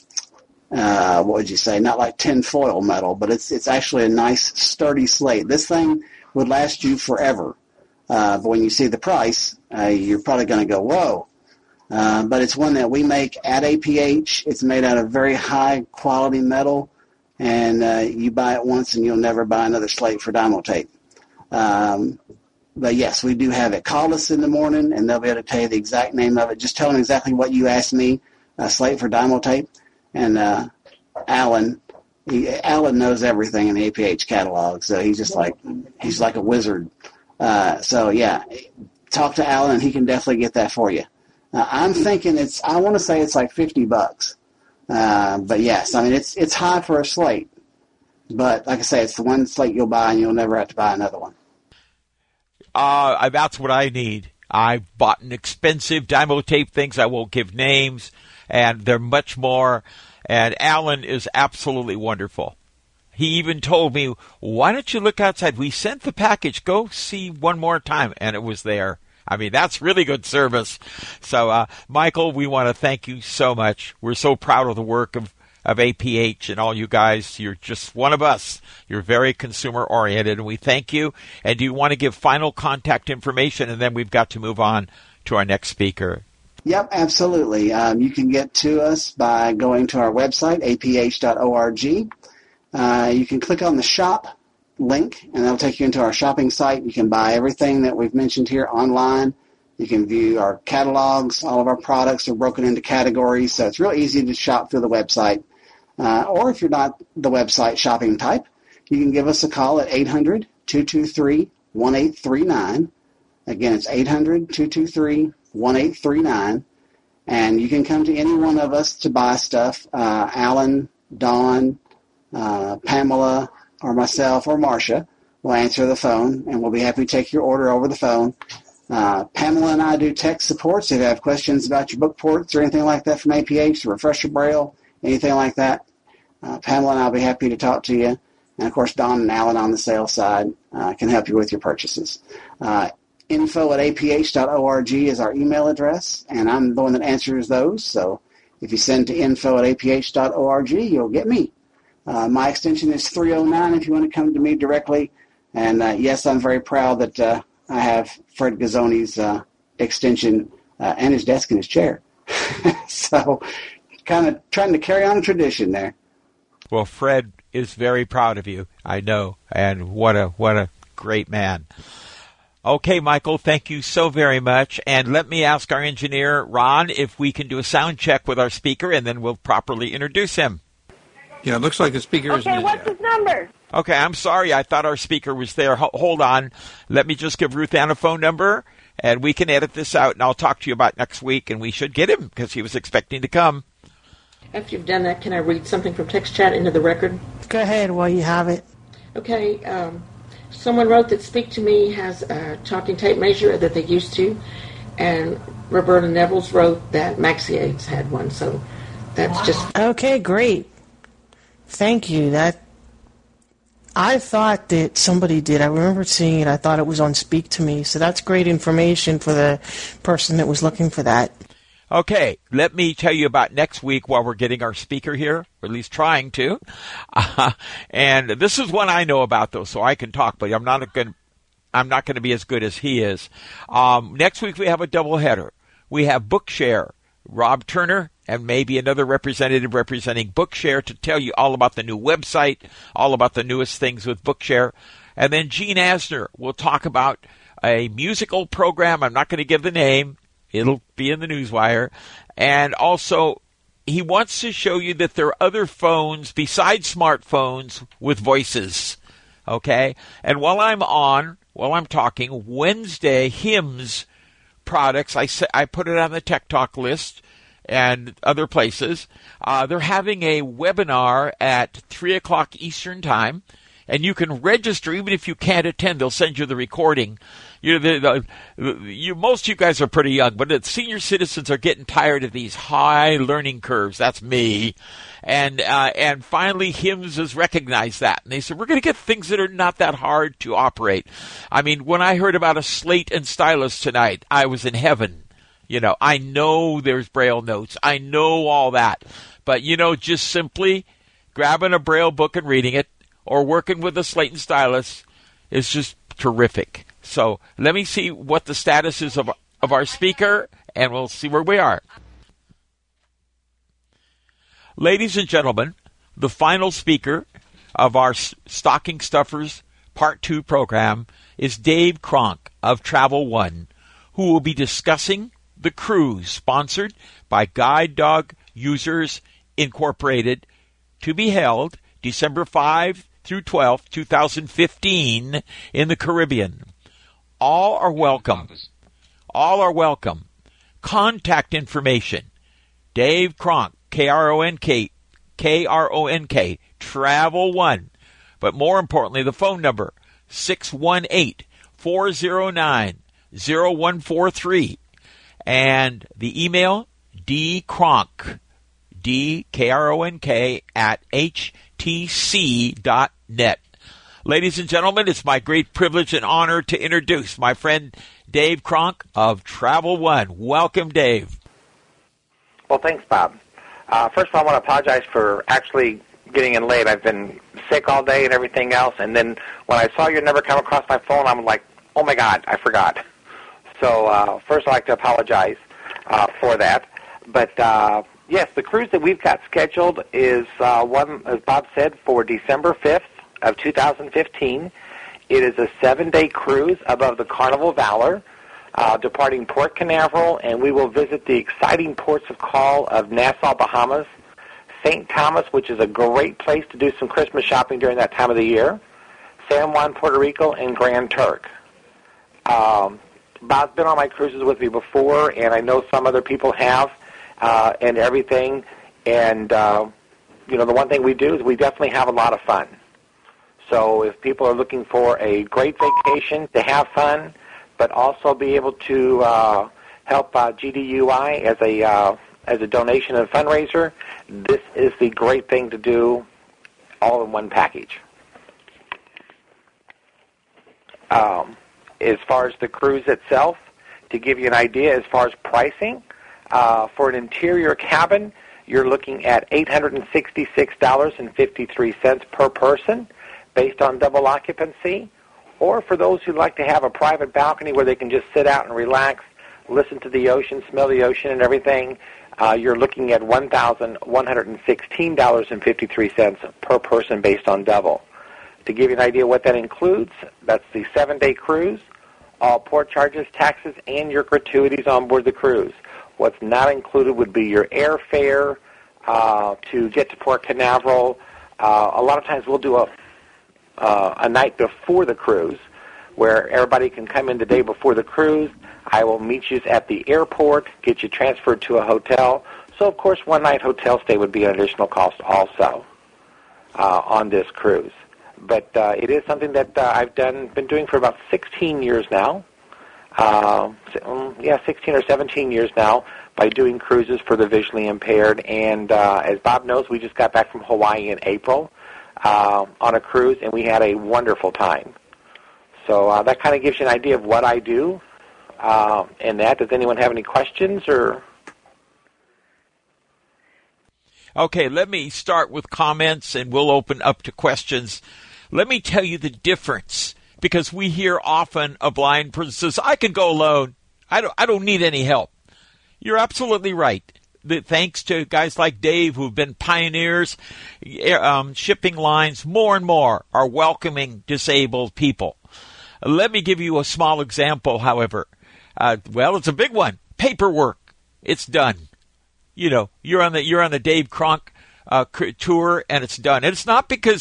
S9: uh, what would you say, not like tin foil metal, but it's it's actually a nice, sturdy slate. This thing would last you forever. Uh, but when you see the price, uh, you're probably going to go, whoa. Uh, but it's one that we make at A P H. It's made out of very high-quality metal, and uh, you buy it once and you'll never buy another slate for Dymo-Tape. Um, but, yes, we do have it. Call us in the morning, and they'll be able to tell you the exact name of it. Just tell them exactly what you asked me, a slate for Dymo-Tape. And uh, Alan, he, Alan knows everything in the A P H catalog, so he's just like he's like a wizard. Uh, so, yeah, talk to Alan, and he can definitely get that for you. Uh, I'm thinking it's, I want to say it's like fifty bucks. Uh, but yes, I mean, it's it's high for a slate. But like I say, it's the one slate you'll buy and you'll never have to buy another one.
S1: Uh, that's what I need. I've bought an expensive Dymo-Tape things. I won't give names, and they're much more. And Alan is absolutely wonderful. He even told me, why don't you look outside? We sent the package. Go see one more time. And it was there. I mean, that's really good service. So, uh, Michael, we want to thank you so much. We're so proud of the work of, of A P H and all you guys. You're just one of us. You're very consumer-oriented, and we thank you. And do you want to give final contact information, and then we've got to move on to our next speaker?
S9: Yep, absolutely. Um, you can get to us by going to our website, a p h dot org. Uh, you can click on the shop link, and that'll take you into our shopping site. You can buy everything that we've mentioned here online. You can view our catalogs. All of our products are broken into categories, so it's real easy to shop through the website. Uh, or if you're not the website shopping type, you can give us a call at eight hundred, two two three, one eight three nine. Again, it's eight hundred, two two three, one eight three nine. And you can come to any one of us to buy stuff. Uh, Alan, Dawn, uh, Pamela, or myself or Marcia will answer the phone, and we'll be happy to take your order over the phone. Uh, Pamela and I do tech support, so if you have questions about your book ports or anything like that from A P H, Refresher Braille, anything like that, uh, Pamela and I will be happy to talk to you. And, of course, Don and Alan on the sales side uh, can help you with your purchases. Uh, info at a p h dot org is our email address, and I'm the one that answers those. So if you send to info at a p h dot org, you'll get me. Uh, my extension is three oh nine if you want to come to me directly. And, uh, yes, I'm very proud that uh, I have Fred Gazzoni's uh, extension uh, and his desk and his chair. So kind of trying to carry on a tradition there.
S1: Well, Fred is very proud of you, I know, and what a what a great man. Okay, Michael, thank you so very much. And let me ask our engineer, Ron, if we can do a sound check with our speaker, and then we'll properly introduce him.
S4: Yeah, it looks like the speaker is...
S13: Okay, what's his number?
S1: Okay, I'm sorry. I thought our speaker was there. Ho- hold on. Let me just give Ruth Ann a phone number, and we can edit this out, and I'll talk to you about next week, and we should get him because he was expecting to come.
S14: After you've done that, can I read something from text chat into the record?
S6: Go ahead while you have it.
S14: Okay. Um, someone wrote that Speak to Me has a talking tape measure that they used to, and Roberta Nevels wrote that Maxiates had one, so that's wow. just...
S6: Okay, great. Thank you. That I thought that somebody did. I remember seeing it. I thought it was on Speak to Me, so that's great information for the person that was looking for that.
S1: Okay, let me tell you about next week while we're getting our speaker here, or at least trying to. Uh, and this is one I know about, though, so I can talk, but I'm not going. I'm not going to be as good as he is. Um, next week we have a doubleheader. We have Bookshare, Rob Turner, and maybe another representative representing Bookshare to tell you all about the new website, all about the newest things with Bookshare. And then Gene Asner will talk about a musical program. I'm not going to give the name. It'll be in the newswire. And also, he wants to show you that there are other phones besides smartphones with voices. Okay? And while I'm on, while I'm talking, Wednesday, Hims products, I, sa- I put it on the Tech Talk list and other places. Uh, they're having a webinar at three o'clock Eastern Time, and you can register even if you can't attend. They'll send you the recording. You know, the, the, you, most of you guys are pretty young, but the senior citizens are getting tired of these high learning curves. That's me. And uh, and finally, Hims has recognized that. And they said, we're going to get things that are not that hard to operate. I mean, when I heard about a slate and stylus tonight, I was in heaven. You know, I know there's Braille notes. I know all that. But, you know, just simply grabbing a Braille book and reading it or working with a slate and stylus is just terrific. So let me see what the status is of, of our speaker, and we'll see where we are. Ladies and gentlemen, the final speaker of our Stocking Stuffers Part two program is Dave Kronk of Travel One, who will be discussing the cruise sponsored by Guide Dog Users Incorporated, to be held December fifth through twelfth, twenty fifteen in the Caribbean. All are welcome. All are welcome. Contact information. Dave Kronk, K R O N K, K R O N K, Travel One. But more importantly, the phone number, six one eight, four zero nine, zero one four three. And the email, dkronk, D K R O N K, at H T C dot net. Ladies and gentlemen, it's my great privilege and honor to introduce my friend Dave Kronk of Travel One. Welcome, Dave.
S13: Well, thanks, Bob. Uh, first of all, I want to apologize for actually getting in late. I've been sick all day and everything else, and then when I saw your number come across my phone, I'm like, oh, my God, I forgot. So uh, first, I'd like to apologize uh, for that. But, uh, yes, the cruise that we've got scheduled is uh, one, as Bob said, for December fifth of two thousand fifteen. It is a seven-day cruise above the Carnival Valor, uh, departing Port Canaveral, and we will visit the exciting ports of call of Nassau, Bahamas, Saint Thomas, which is a great place to do some Christmas shopping during that time of the year, San Juan, Puerto Rico, and Grand Turk. Um, Bob's been on my cruises with me before, and I know some other people have, uh, and everything. And, uh, you know, the one thing we do is we definitely have a lot of fun. So if people are looking for a great vacation to have fun, but also be able to uh, help uh, G D U I as a uh, as a donation and fundraiser, this is the great thing to do all in one package. Um, as far as the cruise itself, to give you an idea as far as pricing, uh, for an interior cabin, you're looking at eight hundred sixty-six dollars and fifty-three cents per person, based on double occupancy, or for those who like to have a private balcony where they can just sit out and relax, listen to the ocean, smell the ocean and everything, uh, you're looking at one thousand one hundred sixteen dollars and fifty-three cents per person based on double. To give you an idea what that includes, that's the seven-day cruise, all port charges, taxes, and your gratuities on board the cruise. What's not included would be your airfare uh, to get to Port Canaveral. Uh, a lot of times we'll do a Uh, a night before the cruise, where everybody can come in the day before the cruise. I will meet you at the airport, get you transferred to a hotel. So, of course, one night hotel stay would be an additional cost also uh, on this cruise. But uh, it is something that uh, I've done, been doing for about sixteen years now. Uh, yeah, sixteen or seventeen years now by doing cruises for the visually impaired. And uh, as Bob knows, we just got back from Hawaii in April. Uh, on a cruise, and we had a wonderful time. So uh, that kind of gives you an idea of what I do. Uh, and that, does anyone have any questions? Or
S1: Okay, let me start with comments, and we'll open up to questions. Let me tell you the difference, because we hear often a blind person says, I can go alone. I don't, I don't need any help. You're absolutely right. That thanks to guys like Dave who've been pioneers, um, shipping lines more and more are welcoming disabled people. Let me give you a small example, however. Uh, well, it's a big one. Paperwork. It's done. You know, you're on the you're on the Dave Kronk uh, tour, and it's done. And it's not because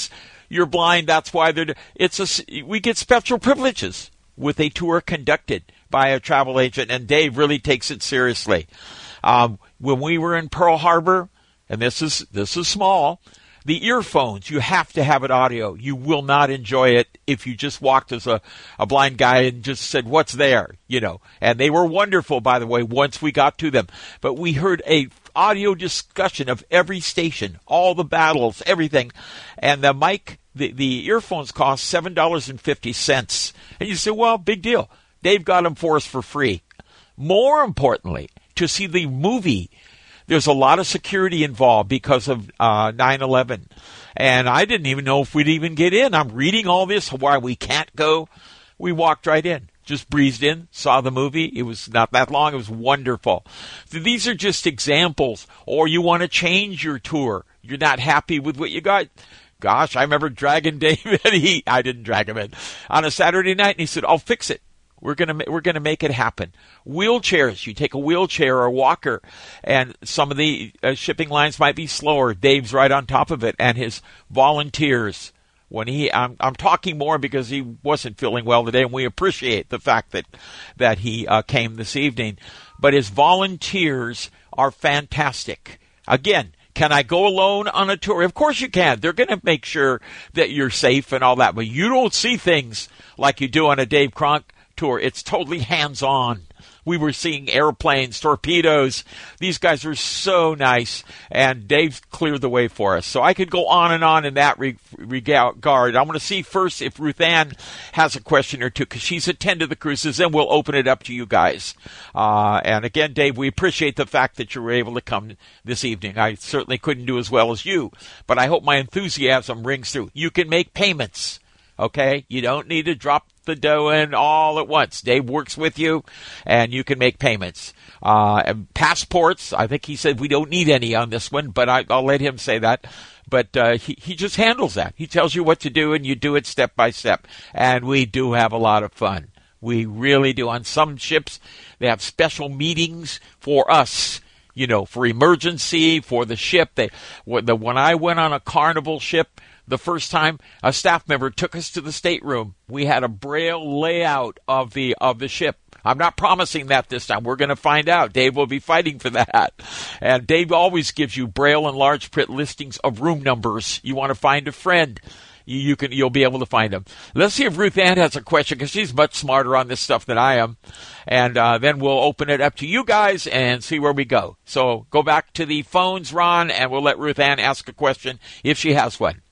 S1: you're blind. That's why they're. It's a. We get special privileges with a tour conducted by a travel agent, and Dave really takes it seriously. Um, when we were in Pearl Harbor, and this is this is small. The earphones, you have to have it audio. You will not enjoy it if you just walked as a, a blind guy and just said, what's there? You know, and they were wonderful, by the way, once we got to them. But we heard a audio discussion of every station, all the battles, everything. And the mic, the, the earphones cost seven dollars and fifty cents. And you say, well, big deal. Dave got them for us for free. More importantly, to see the movie, there's a lot of security involved because of uh, nine eleven. And I didn't even know if we'd even get in. I'm reading all this, why we can't go. We walked right in, just breezed in, saw the movie. It was not that long. It was wonderful. So these are just examples. Or you want to change your tour. You're not happy with what you got. Gosh, I remember dragging David. He, I didn't drag him in on a Saturday night, and he said, I'll fix it. We're gonna we're gonna make it happen. Wheelchairs. You take a wheelchair or a walker, and some of the uh, shipping lines might be slower. Dave's right on top of it, and his volunteers. When he, I'm I'm talking more because he wasn't feeling well today, and we appreciate the fact that that he uh, came this evening. But his volunteers are fantastic. Again, can I go alone on a tour? Of course you can. They're going to make sure that you're safe and all that, but you don't see things like you do on a Dave Cronk tour. It's totally hands-on. We were seeing airplanes, torpedoes. These guys are so nice, and Dave cleared the way for us. So I could go on and on in that regard. I want to see first if Ruth Ann has a question or two, because she's attended the cruises, and we'll open it up to you guys. Uh, and again, Dave, we appreciate the fact that you were able to come this evening. I certainly couldn't do as well as you, but I hope my enthusiasm rings through. You can make payments, okay? You don't need to drop the dough in all at once. Dave works with you, and you can make payments. Uh, and passports, I think he said we don't need any on this one, but I, I'll let him say that. But uh, he, he just handles that. He tells you what to do, and you do it step by step. And we do have a lot of fun. We really do. On some ships, they have special meetings for us, you know, for emergency, for the ship. They, when I went on a Carnival ship, the first time, a staff member took us to the stateroom. We had a braille layout of the of the ship. I'm not promising that this time. We're going to find out. Dave will be fighting for that. And Dave always gives you braille and large print listings of room numbers. You want to find a friend, you, you can you'll be able to find them. Let's see if Ruth Ann has a question, because she's much smarter on this stuff than I am. And uh, then we'll open it up to you guys and see where we go. So go back to the phones, Ron, and we'll let Ruth Ann ask a question if she has one.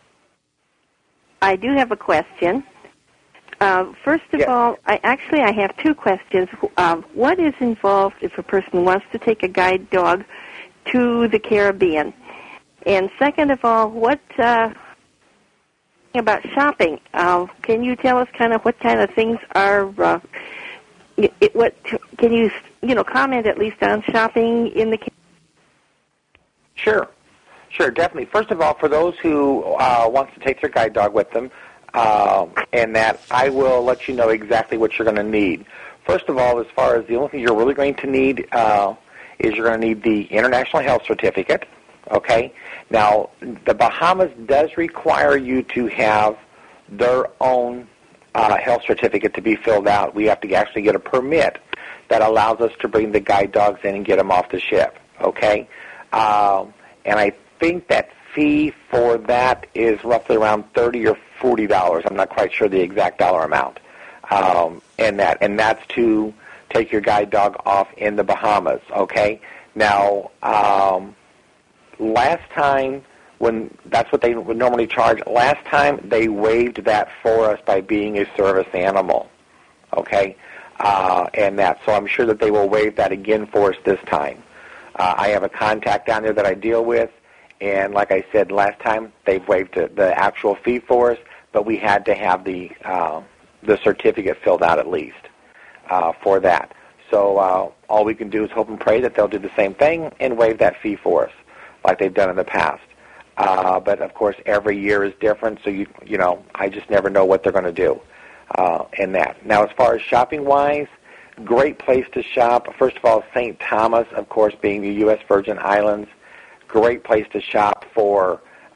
S15: I do have a question. Uh, first of
S13: yeah.
S15: all, I actually I have two questions. Um, what is involved if a person wants to take a guide dog to the Caribbean? And second of all, what uh, about shopping? Uh, can you tell us kind of what kind of things are? Uh, it, what can you you know comment at least on shopping in the?
S13: Sure. Sure, definitely. First of all, for those who uh, wants to take their guide dog with them, uh, and that I will let you know exactly what you're going to need. First of all, as far as the only thing you're really going to need uh, is you're going to need the International Health Certificate, okay? Now, the Bahamas does require you to have their own uh, health certificate to be filled out. We have to actually get a permit that allows us to bring the guide dogs in and get them off the ship, okay? Uh, and I think that fee for that is roughly around thirty or forty dollars. I'm not quite sure the exact dollar amount. Um, and that and that's to take your guide dog off in the Bahamas. Okay. Now, um, last time when that's what they would normally charge. Last time they waived that for us by being a service animal. Okay. Uh, and that so I'm sure that they will waive that again for us this time. Uh, I have a contact down there that I deal with. And like I said last time, they've waived the, the actual fee for us, but we had to have the uh, the certificate filled out at least uh, for that. So uh, all we can do is hope and pray that they'll do the same thing and waive that fee for us, like they've done in the past. Uh, but of course, every year is different, so you you know I just never know what they're going to do uh, in that. Now, as far as shopping wise, great place to shop. First of all, Saint Thomas, of course, being the U S Virgin Islands. Great place to shop for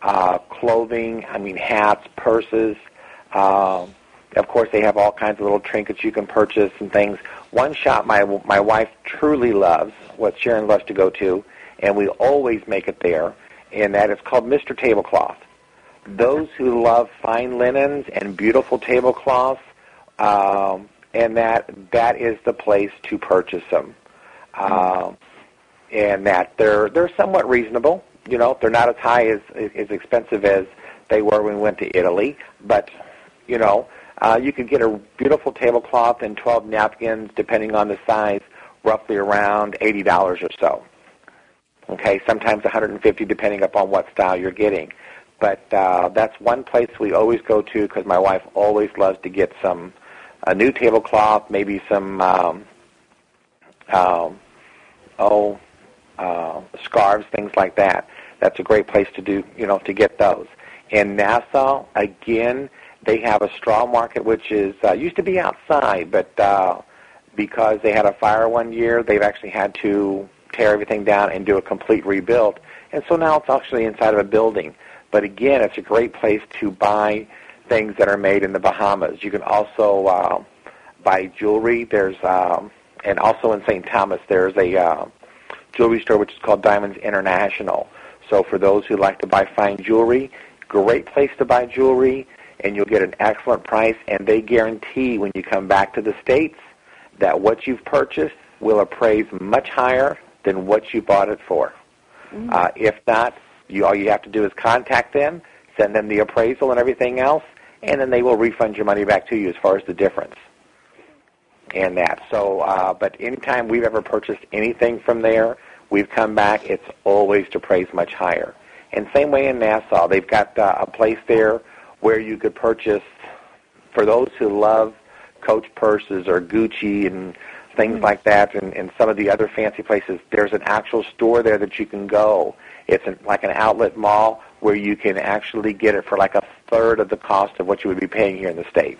S13: uh, clothing, I mean hats, purses. Um, of course, they have all kinds of little trinkets you can purchase and things. One shop my my wife truly loves, what Sharon loves to go to, and we always make it there, and that is called Mister Tablecloth. Those who love fine linens and beautiful tablecloths, um, and that that is the place to purchase them. Um, and that they're they're somewhat reasonable. You know, they're not as high as as expensive as they were when we went to Italy, but you know, uh, you could get a beautiful tablecloth and twelve napkins, depending on the size, roughly around eighty dollars or so. Okay, sometimes one hundred fifty dollars depending upon what style you're getting. But uh, that's one place we always go to because my wife always loves to get some a new tablecloth, maybe some um, um, oh uh, scarves, things like that. That's a great place to do, you know, to get those. In Nassau, again, they have a straw market, which is uh, used to be outside, but uh, because they had a fire one year, they've actually had to tear everything down and do a complete rebuild. And so now it's actually inside of a building. But again, it's a great place to buy things that are made in the Bahamas. You can also uh, buy jewelry. There's um, and also in Saint Thomas, there's a uh, jewelry store which is called Diamonds International. So for those who like to buy fine jewelry, great place to buy jewelry, and you'll get an excellent price. And they guarantee when you come back to the States that what you've purchased will appraise much higher than what you bought it for. Mm-hmm. Uh, if not, you, all you have to do is contact them, send them the appraisal and everything else, and then they will refund your money back to you as far as the difference and that. So, uh, but anytime we've ever purchased anything from there, we've come back, it's always to praise much higher. And same way in Nassau, they've got uh, a place there where you could purchase, for those who love Coach purses or Gucci and things mm-hmm. like that, and, and some of the other fancy places, there's an actual store there that you can go. It's an, like an outlet mall where you can actually get it for like a third of the cost of what you would be paying here in the States.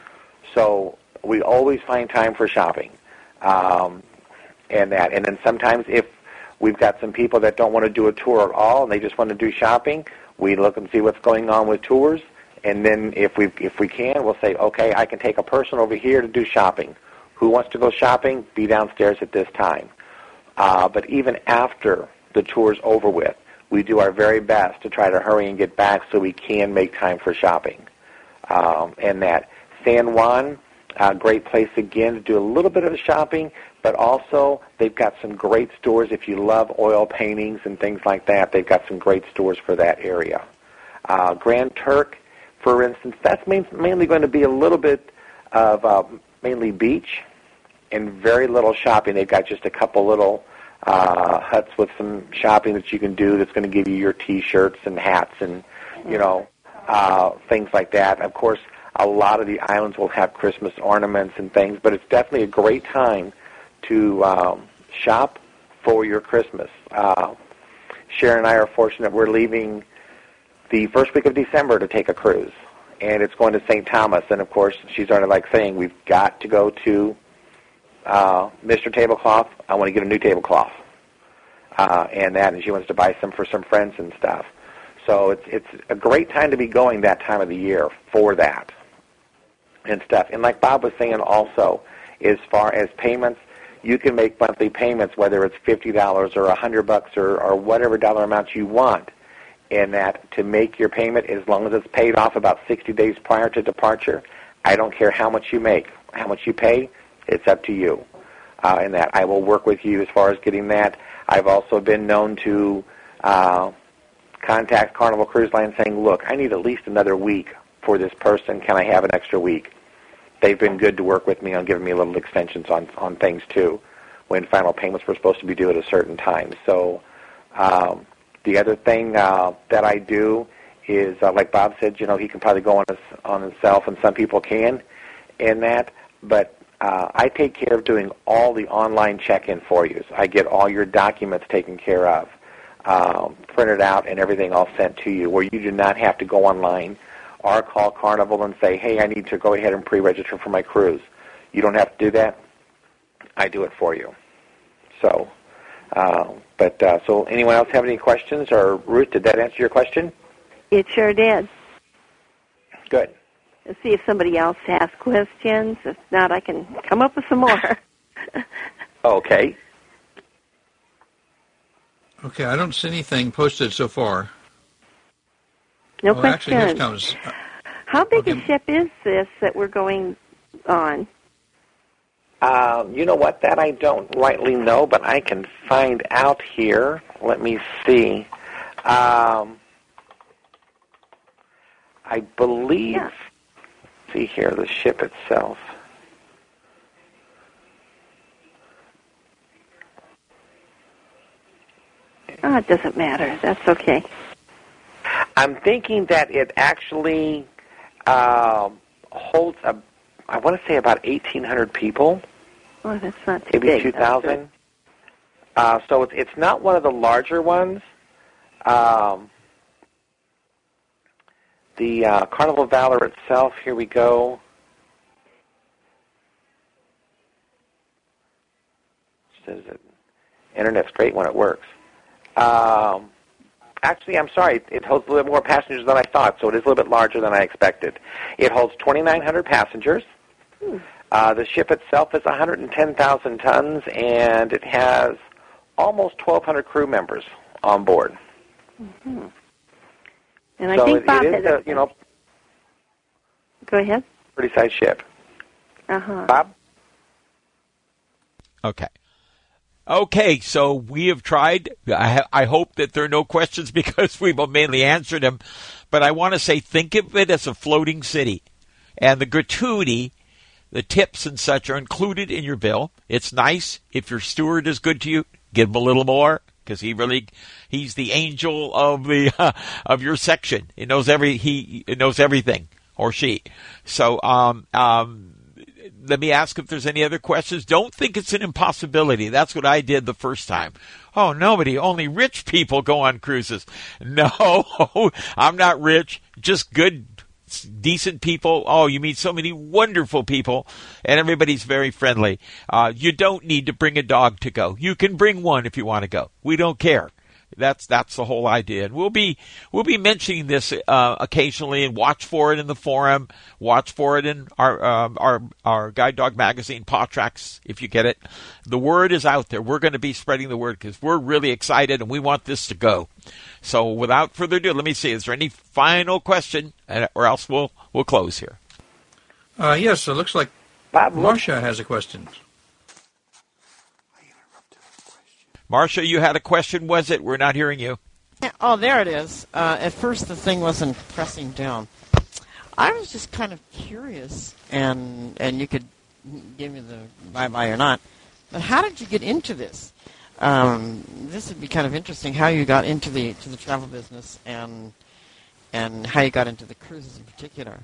S13: So we always find time for shopping, um, and that. And then sometimes if we've got some people that don't want to do a tour at all and they just want to do shopping, we look and see what's going on with tours. And then if we if we can, we'll say, okay, I can take a person over here to do shopping. Who wants to go shopping? Be downstairs at this time. Uh, but even after the tour's over with, we do our very best to try to hurry and get back so we can make time for shopping. Um, and that San Juan, a great place again to do a little bit of shopping, but also they've got some great stores. If you love oil paintings and things like that, they've got some great stores for that area. Uh, Grand Turk, for instance, that's main, mainly going to be a little bit of uh, mainly beach and very little shopping. They've got just a couple little uh, huts with some shopping that you can do that's going to give you your T-shirts and hats and, you know, uh, things like that. Of course, a lot of the islands will have Christmas ornaments and things, but it's definitely a great time to um, shop for your Christmas. Uh, Sharon and I are fortunate we're leaving the first week of December to take a cruise, and it's going to Saint Thomas. And, of course, she's already like saying, we've got to go to uh, Mister Tablecloth. I want to get a new tablecloth. Uh, and that, and she wants to buy some for some friends and stuff. So it's it's a great time to be going that time of the year for that and stuff. And like Bob was saying also, as far as payments, you can make monthly payments, whether it's fifty dollars or one hundred bucks or, or whatever dollar amount you want, and that to make your payment, as long as it's paid off about sixty days prior to departure, I don't care how much you make, how much you pay, it's up to you. Uh, and that I will work with you as far as getting that. I've also been known to uh, contact Carnival Cruise Line saying, look, I need at least another week for this person. Can I have an extra week? They've been good to work with me on giving me little extensions on, on things, too, when final payments were supposed to be due at a certain time. So um, the other thing uh, that I do is, uh, like Bob said, you know, he can probably go on, his, on himself, and some people can in that, but uh, I take care of doing all the online check-in for you. So I get all your documents taken care of, um, printed out, and everything all sent to you, where you do not have to go online or call Carnival and say, hey, I need to go ahead and pre-register for my cruise. You don't have to do that. I do it for you. So, uh, but uh, so anyone else have any questions? Or Ruth, did that answer your question?
S15: It sure did.
S13: Good.
S15: Let's see if somebody else has questions. If not, I can come up with some more.
S13: Okay.
S4: Okay, I don't see anything posted so far.
S15: No
S4: oh,
S15: question.
S4: Actually, here comes.
S15: How big
S13: okay.
S15: a ship is this that we're going on?
S13: Um, you know what? That I don't rightly know, but I can find out here. Let me see. Um, I believe.
S15: Yeah.
S13: See here, the ship itself.
S15: Oh, it doesn't matter. That's okay.
S13: I'm thinking that it actually um, holds a. I want to say about eighteen hundred people.
S15: Oh, that's not too
S13: maybe
S15: big.
S13: two thousand. Uh, so it's it's not one of the larger ones. Um, the uh, Carnival Valor itself. Here we go. Says that internet's great when it works. Um, actually, I'm sorry. It holds a little bit more passengers than I thought, so it is a little bit larger than I expected. It holds twenty-nine hundred passengers.
S15: Hmm.
S13: Uh, the ship itself is one hundred ten thousand tons, and it has almost twelve hundred crew members on board.
S15: Mm-hmm. And I
S13: so
S15: think
S13: it,
S15: Bob
S13: it is
S15: had
S13: a, you know,
S15: Go ahead.
S13: pretty sized ship.
S15: Uh-huh.
S13: Bob?
S1: Okay. Okay, so we have tried. I, ha- I hope that there are no questions because we've mainly answered them. But I want to say, think of it as a floating city. And the gratuity, the tips and such are included in your bill. It's nice. If your steward is good to you, give him a little more because he really, he's the angel of the uh, of your section. He knows every he knows everything, or she. So um um. Let me ask if there's any other questions. Don't think it's an impossibility. That's what I did the first time. Oh, nobody, only rich people go on cruises. No, I'm not rich, just good, decent people. Oh, you meet so many wonderful people, and everybody's very friendly. Uh, you don't need to bring a dog to go. You can bring one if you want to go. We don't care. That's that's the whole idea, and we'll be we'll be mentioning this uh, occasionally. And watch for it in the forum. Watch for it in our um, our our Guide Dog magazine, Paw Tracks. If you get it, the word is out there. We're going to be spreading the word because we're really excited and we want this to go. So, without further ado, let me see. Is there any final question, or else we'll we'll close here?
S4: Uh, yes, it looks like Marcia has a question.
S1: Marcia, you had a question, was it? We're not hearing you.
S8: Oh, there it is. Uh, at first, the thing wasn't pressing down. I was just kind of curious, and and you could give me the bye-bye or not, but how did you get into this? Um, this would be kind of interesting, how you got into the to the travel business and and how you got into the cruises in particular.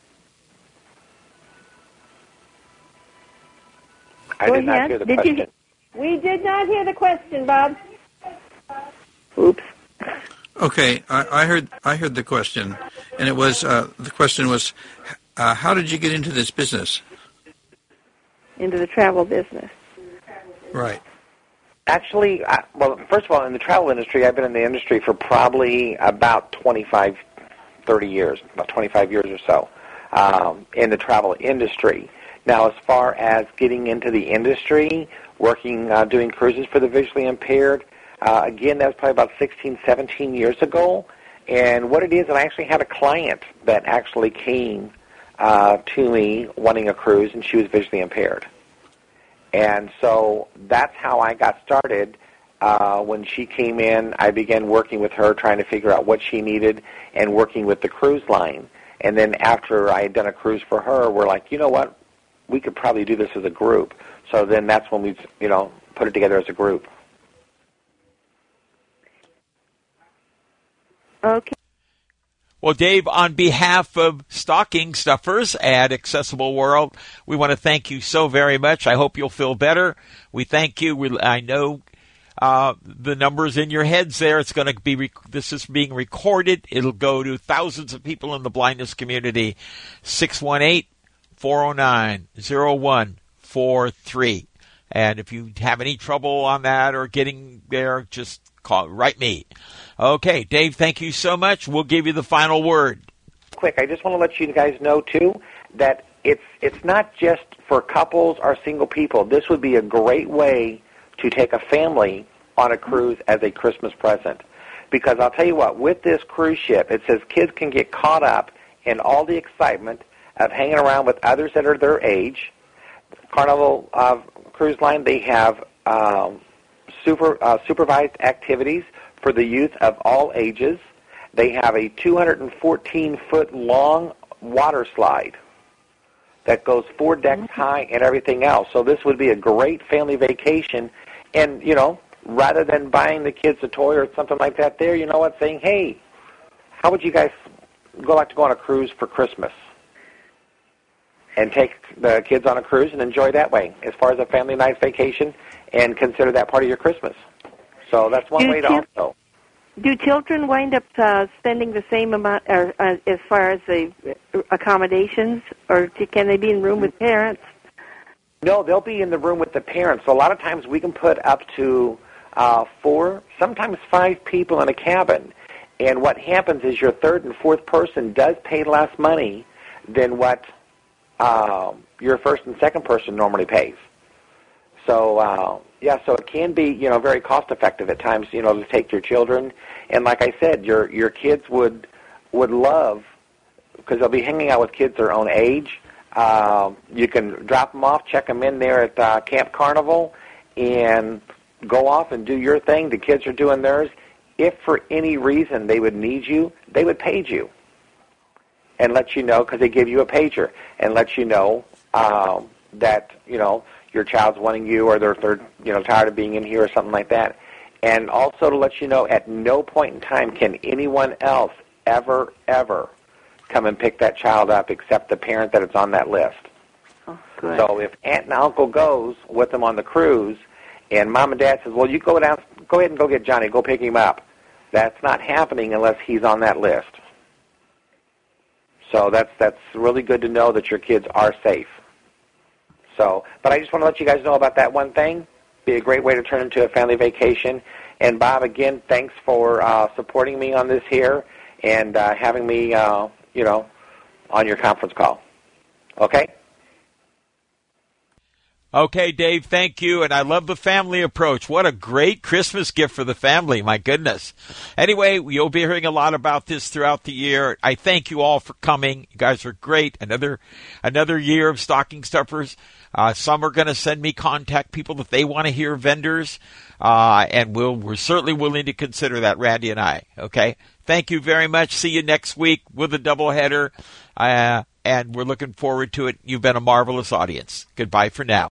S13: I
S15: Go
S13: did not
S15: ahead.
S13: hear the
S15: did
S13: question.
S15: You, we did not hear the question, Bob. Oops.
S4: Okay, I, I heard I heard the question, and it was uh, the question was, uh, how did you get into this business?
S15: Into the travel business.
S4: Right.
S13: Actually, I, well, first of all, in the travel industry, I've been in the industry for probably about twenty-five, thirty years, about twenty-five years or so, um, in the travel industry. Now, as far as getting into the industry, working, uh, doing cruises for the visually impaired, uh, again, that was probably about sixteen, seventeen years ago. And what it is, I actually had a client that actually came uh, to me wanting a cruise, and she was visually impaired. And so that's how I got started. Uh, when she came in, I began working with her, trying to figure out what she needed, and working with the cruise line. And then after I had done a cruise for her, we're like, you know what? We could probably do this as a group. So then that's when we, you know, put it together as a group.
S15: Okay.
S1: Well, Dave, on behalf of Stocking Stuffers at Accessible World, we want to thank you so very much. I hope you'll feel better. We thank you. We, I know uh, the numbers in your heads there. It's going to be, rec- this is being recorded. It'll go to thousands of people in the blindness community. six one eight, four oh nine, oh one four three. And if you have any trouble on that or getting there, just call, write me. Okay, Dave, thank you so much. We'll give you the final word.
S13: Quick, I just want to let you guys know, too, that it's it's not just for couples or single people. This would be a great way to take a family on a cruise as a Christmas present. Because I'll tell you what, with this cruise ship, it says kids can get caught up in all the excitement of hanging around with others that are their age. Carnival uh, Cruise Line, they have um, super uh, supervised activities for the youth of all ages. They have a two hundred fourteen foot long water slide that goes four decks high and everything else. So this would be a great family vacation. And, you know, rather than buying the kids a toy or something like that there, you know what, saying, hey, how would you guys go like to go on a cruise for Christmas? And take the kids on a cruise and enjoy that way as far as a family night vacation and consider that part of your Christmas. So that's one
S15: do
S13: way to
S15: chil-
S13: also.
S15: Do children wind up uh, spending the same amount or, uh, as far as the accommodations, or can they be in room with parents?
S13: No, they'll be in the room with the parents. So a lot of times we can put up to uh, four, sometimes five people in a cabin. And what happens is your third and fourth person does pay less money than what uh, your first and second person normally pays. So, uh, yeah, so it can be, you know, very cost-effective at times, you know, to take your children. And like I said, your your kids would would love, because they'll be hanging out with kids their own age. Uh, you can drop them off, check them in there at uh, Camp Carnival, and go off and do your thing. The kids are doing theirs. If for any reason they would need you, they would page you and let you know, because they give you a pager, and let you know um, that, you know, your child's wanting you, or they're, they're, you know, tired of being in here or something like that. And also to let you know, at no point in time can anyone else ever, ever come and pick that child up except the parent that is on that list.
S15: Oh, good.
S13: So if aunt and uncle goes with them on the cruise, and mom and dad says, well, you go down, go ahead and go get Johnny, go pick him up, that's not happening unless he's on that list. So that's that's really good to know that your kids are safe. So, but I just want to let you guys know about that one thing. Be a great way to turn into a family vacation. And Bob, again, thanks for uh, supporting me on this here and uh, having me, uh, you know, on your conference call. Okay?
S1: Okay, Dave, thank you. And I love the family approach. What a great Christmas gift for the family. My goodness. Anyway, you'll be hearing a lot about this throughout the year. I thank you all for coming. You guys are great. Another, another year of stocking stuffers. Uh, some are going to send me contact people that they want to hear, vendors. Uh, and we'll, we're certainly willing to consider that, Randy and I. Okay. Thank you very much. See you next week with a doubleheader. Uh, and we're looking forward to it. You've been a marvelous audience. Goodbye for now.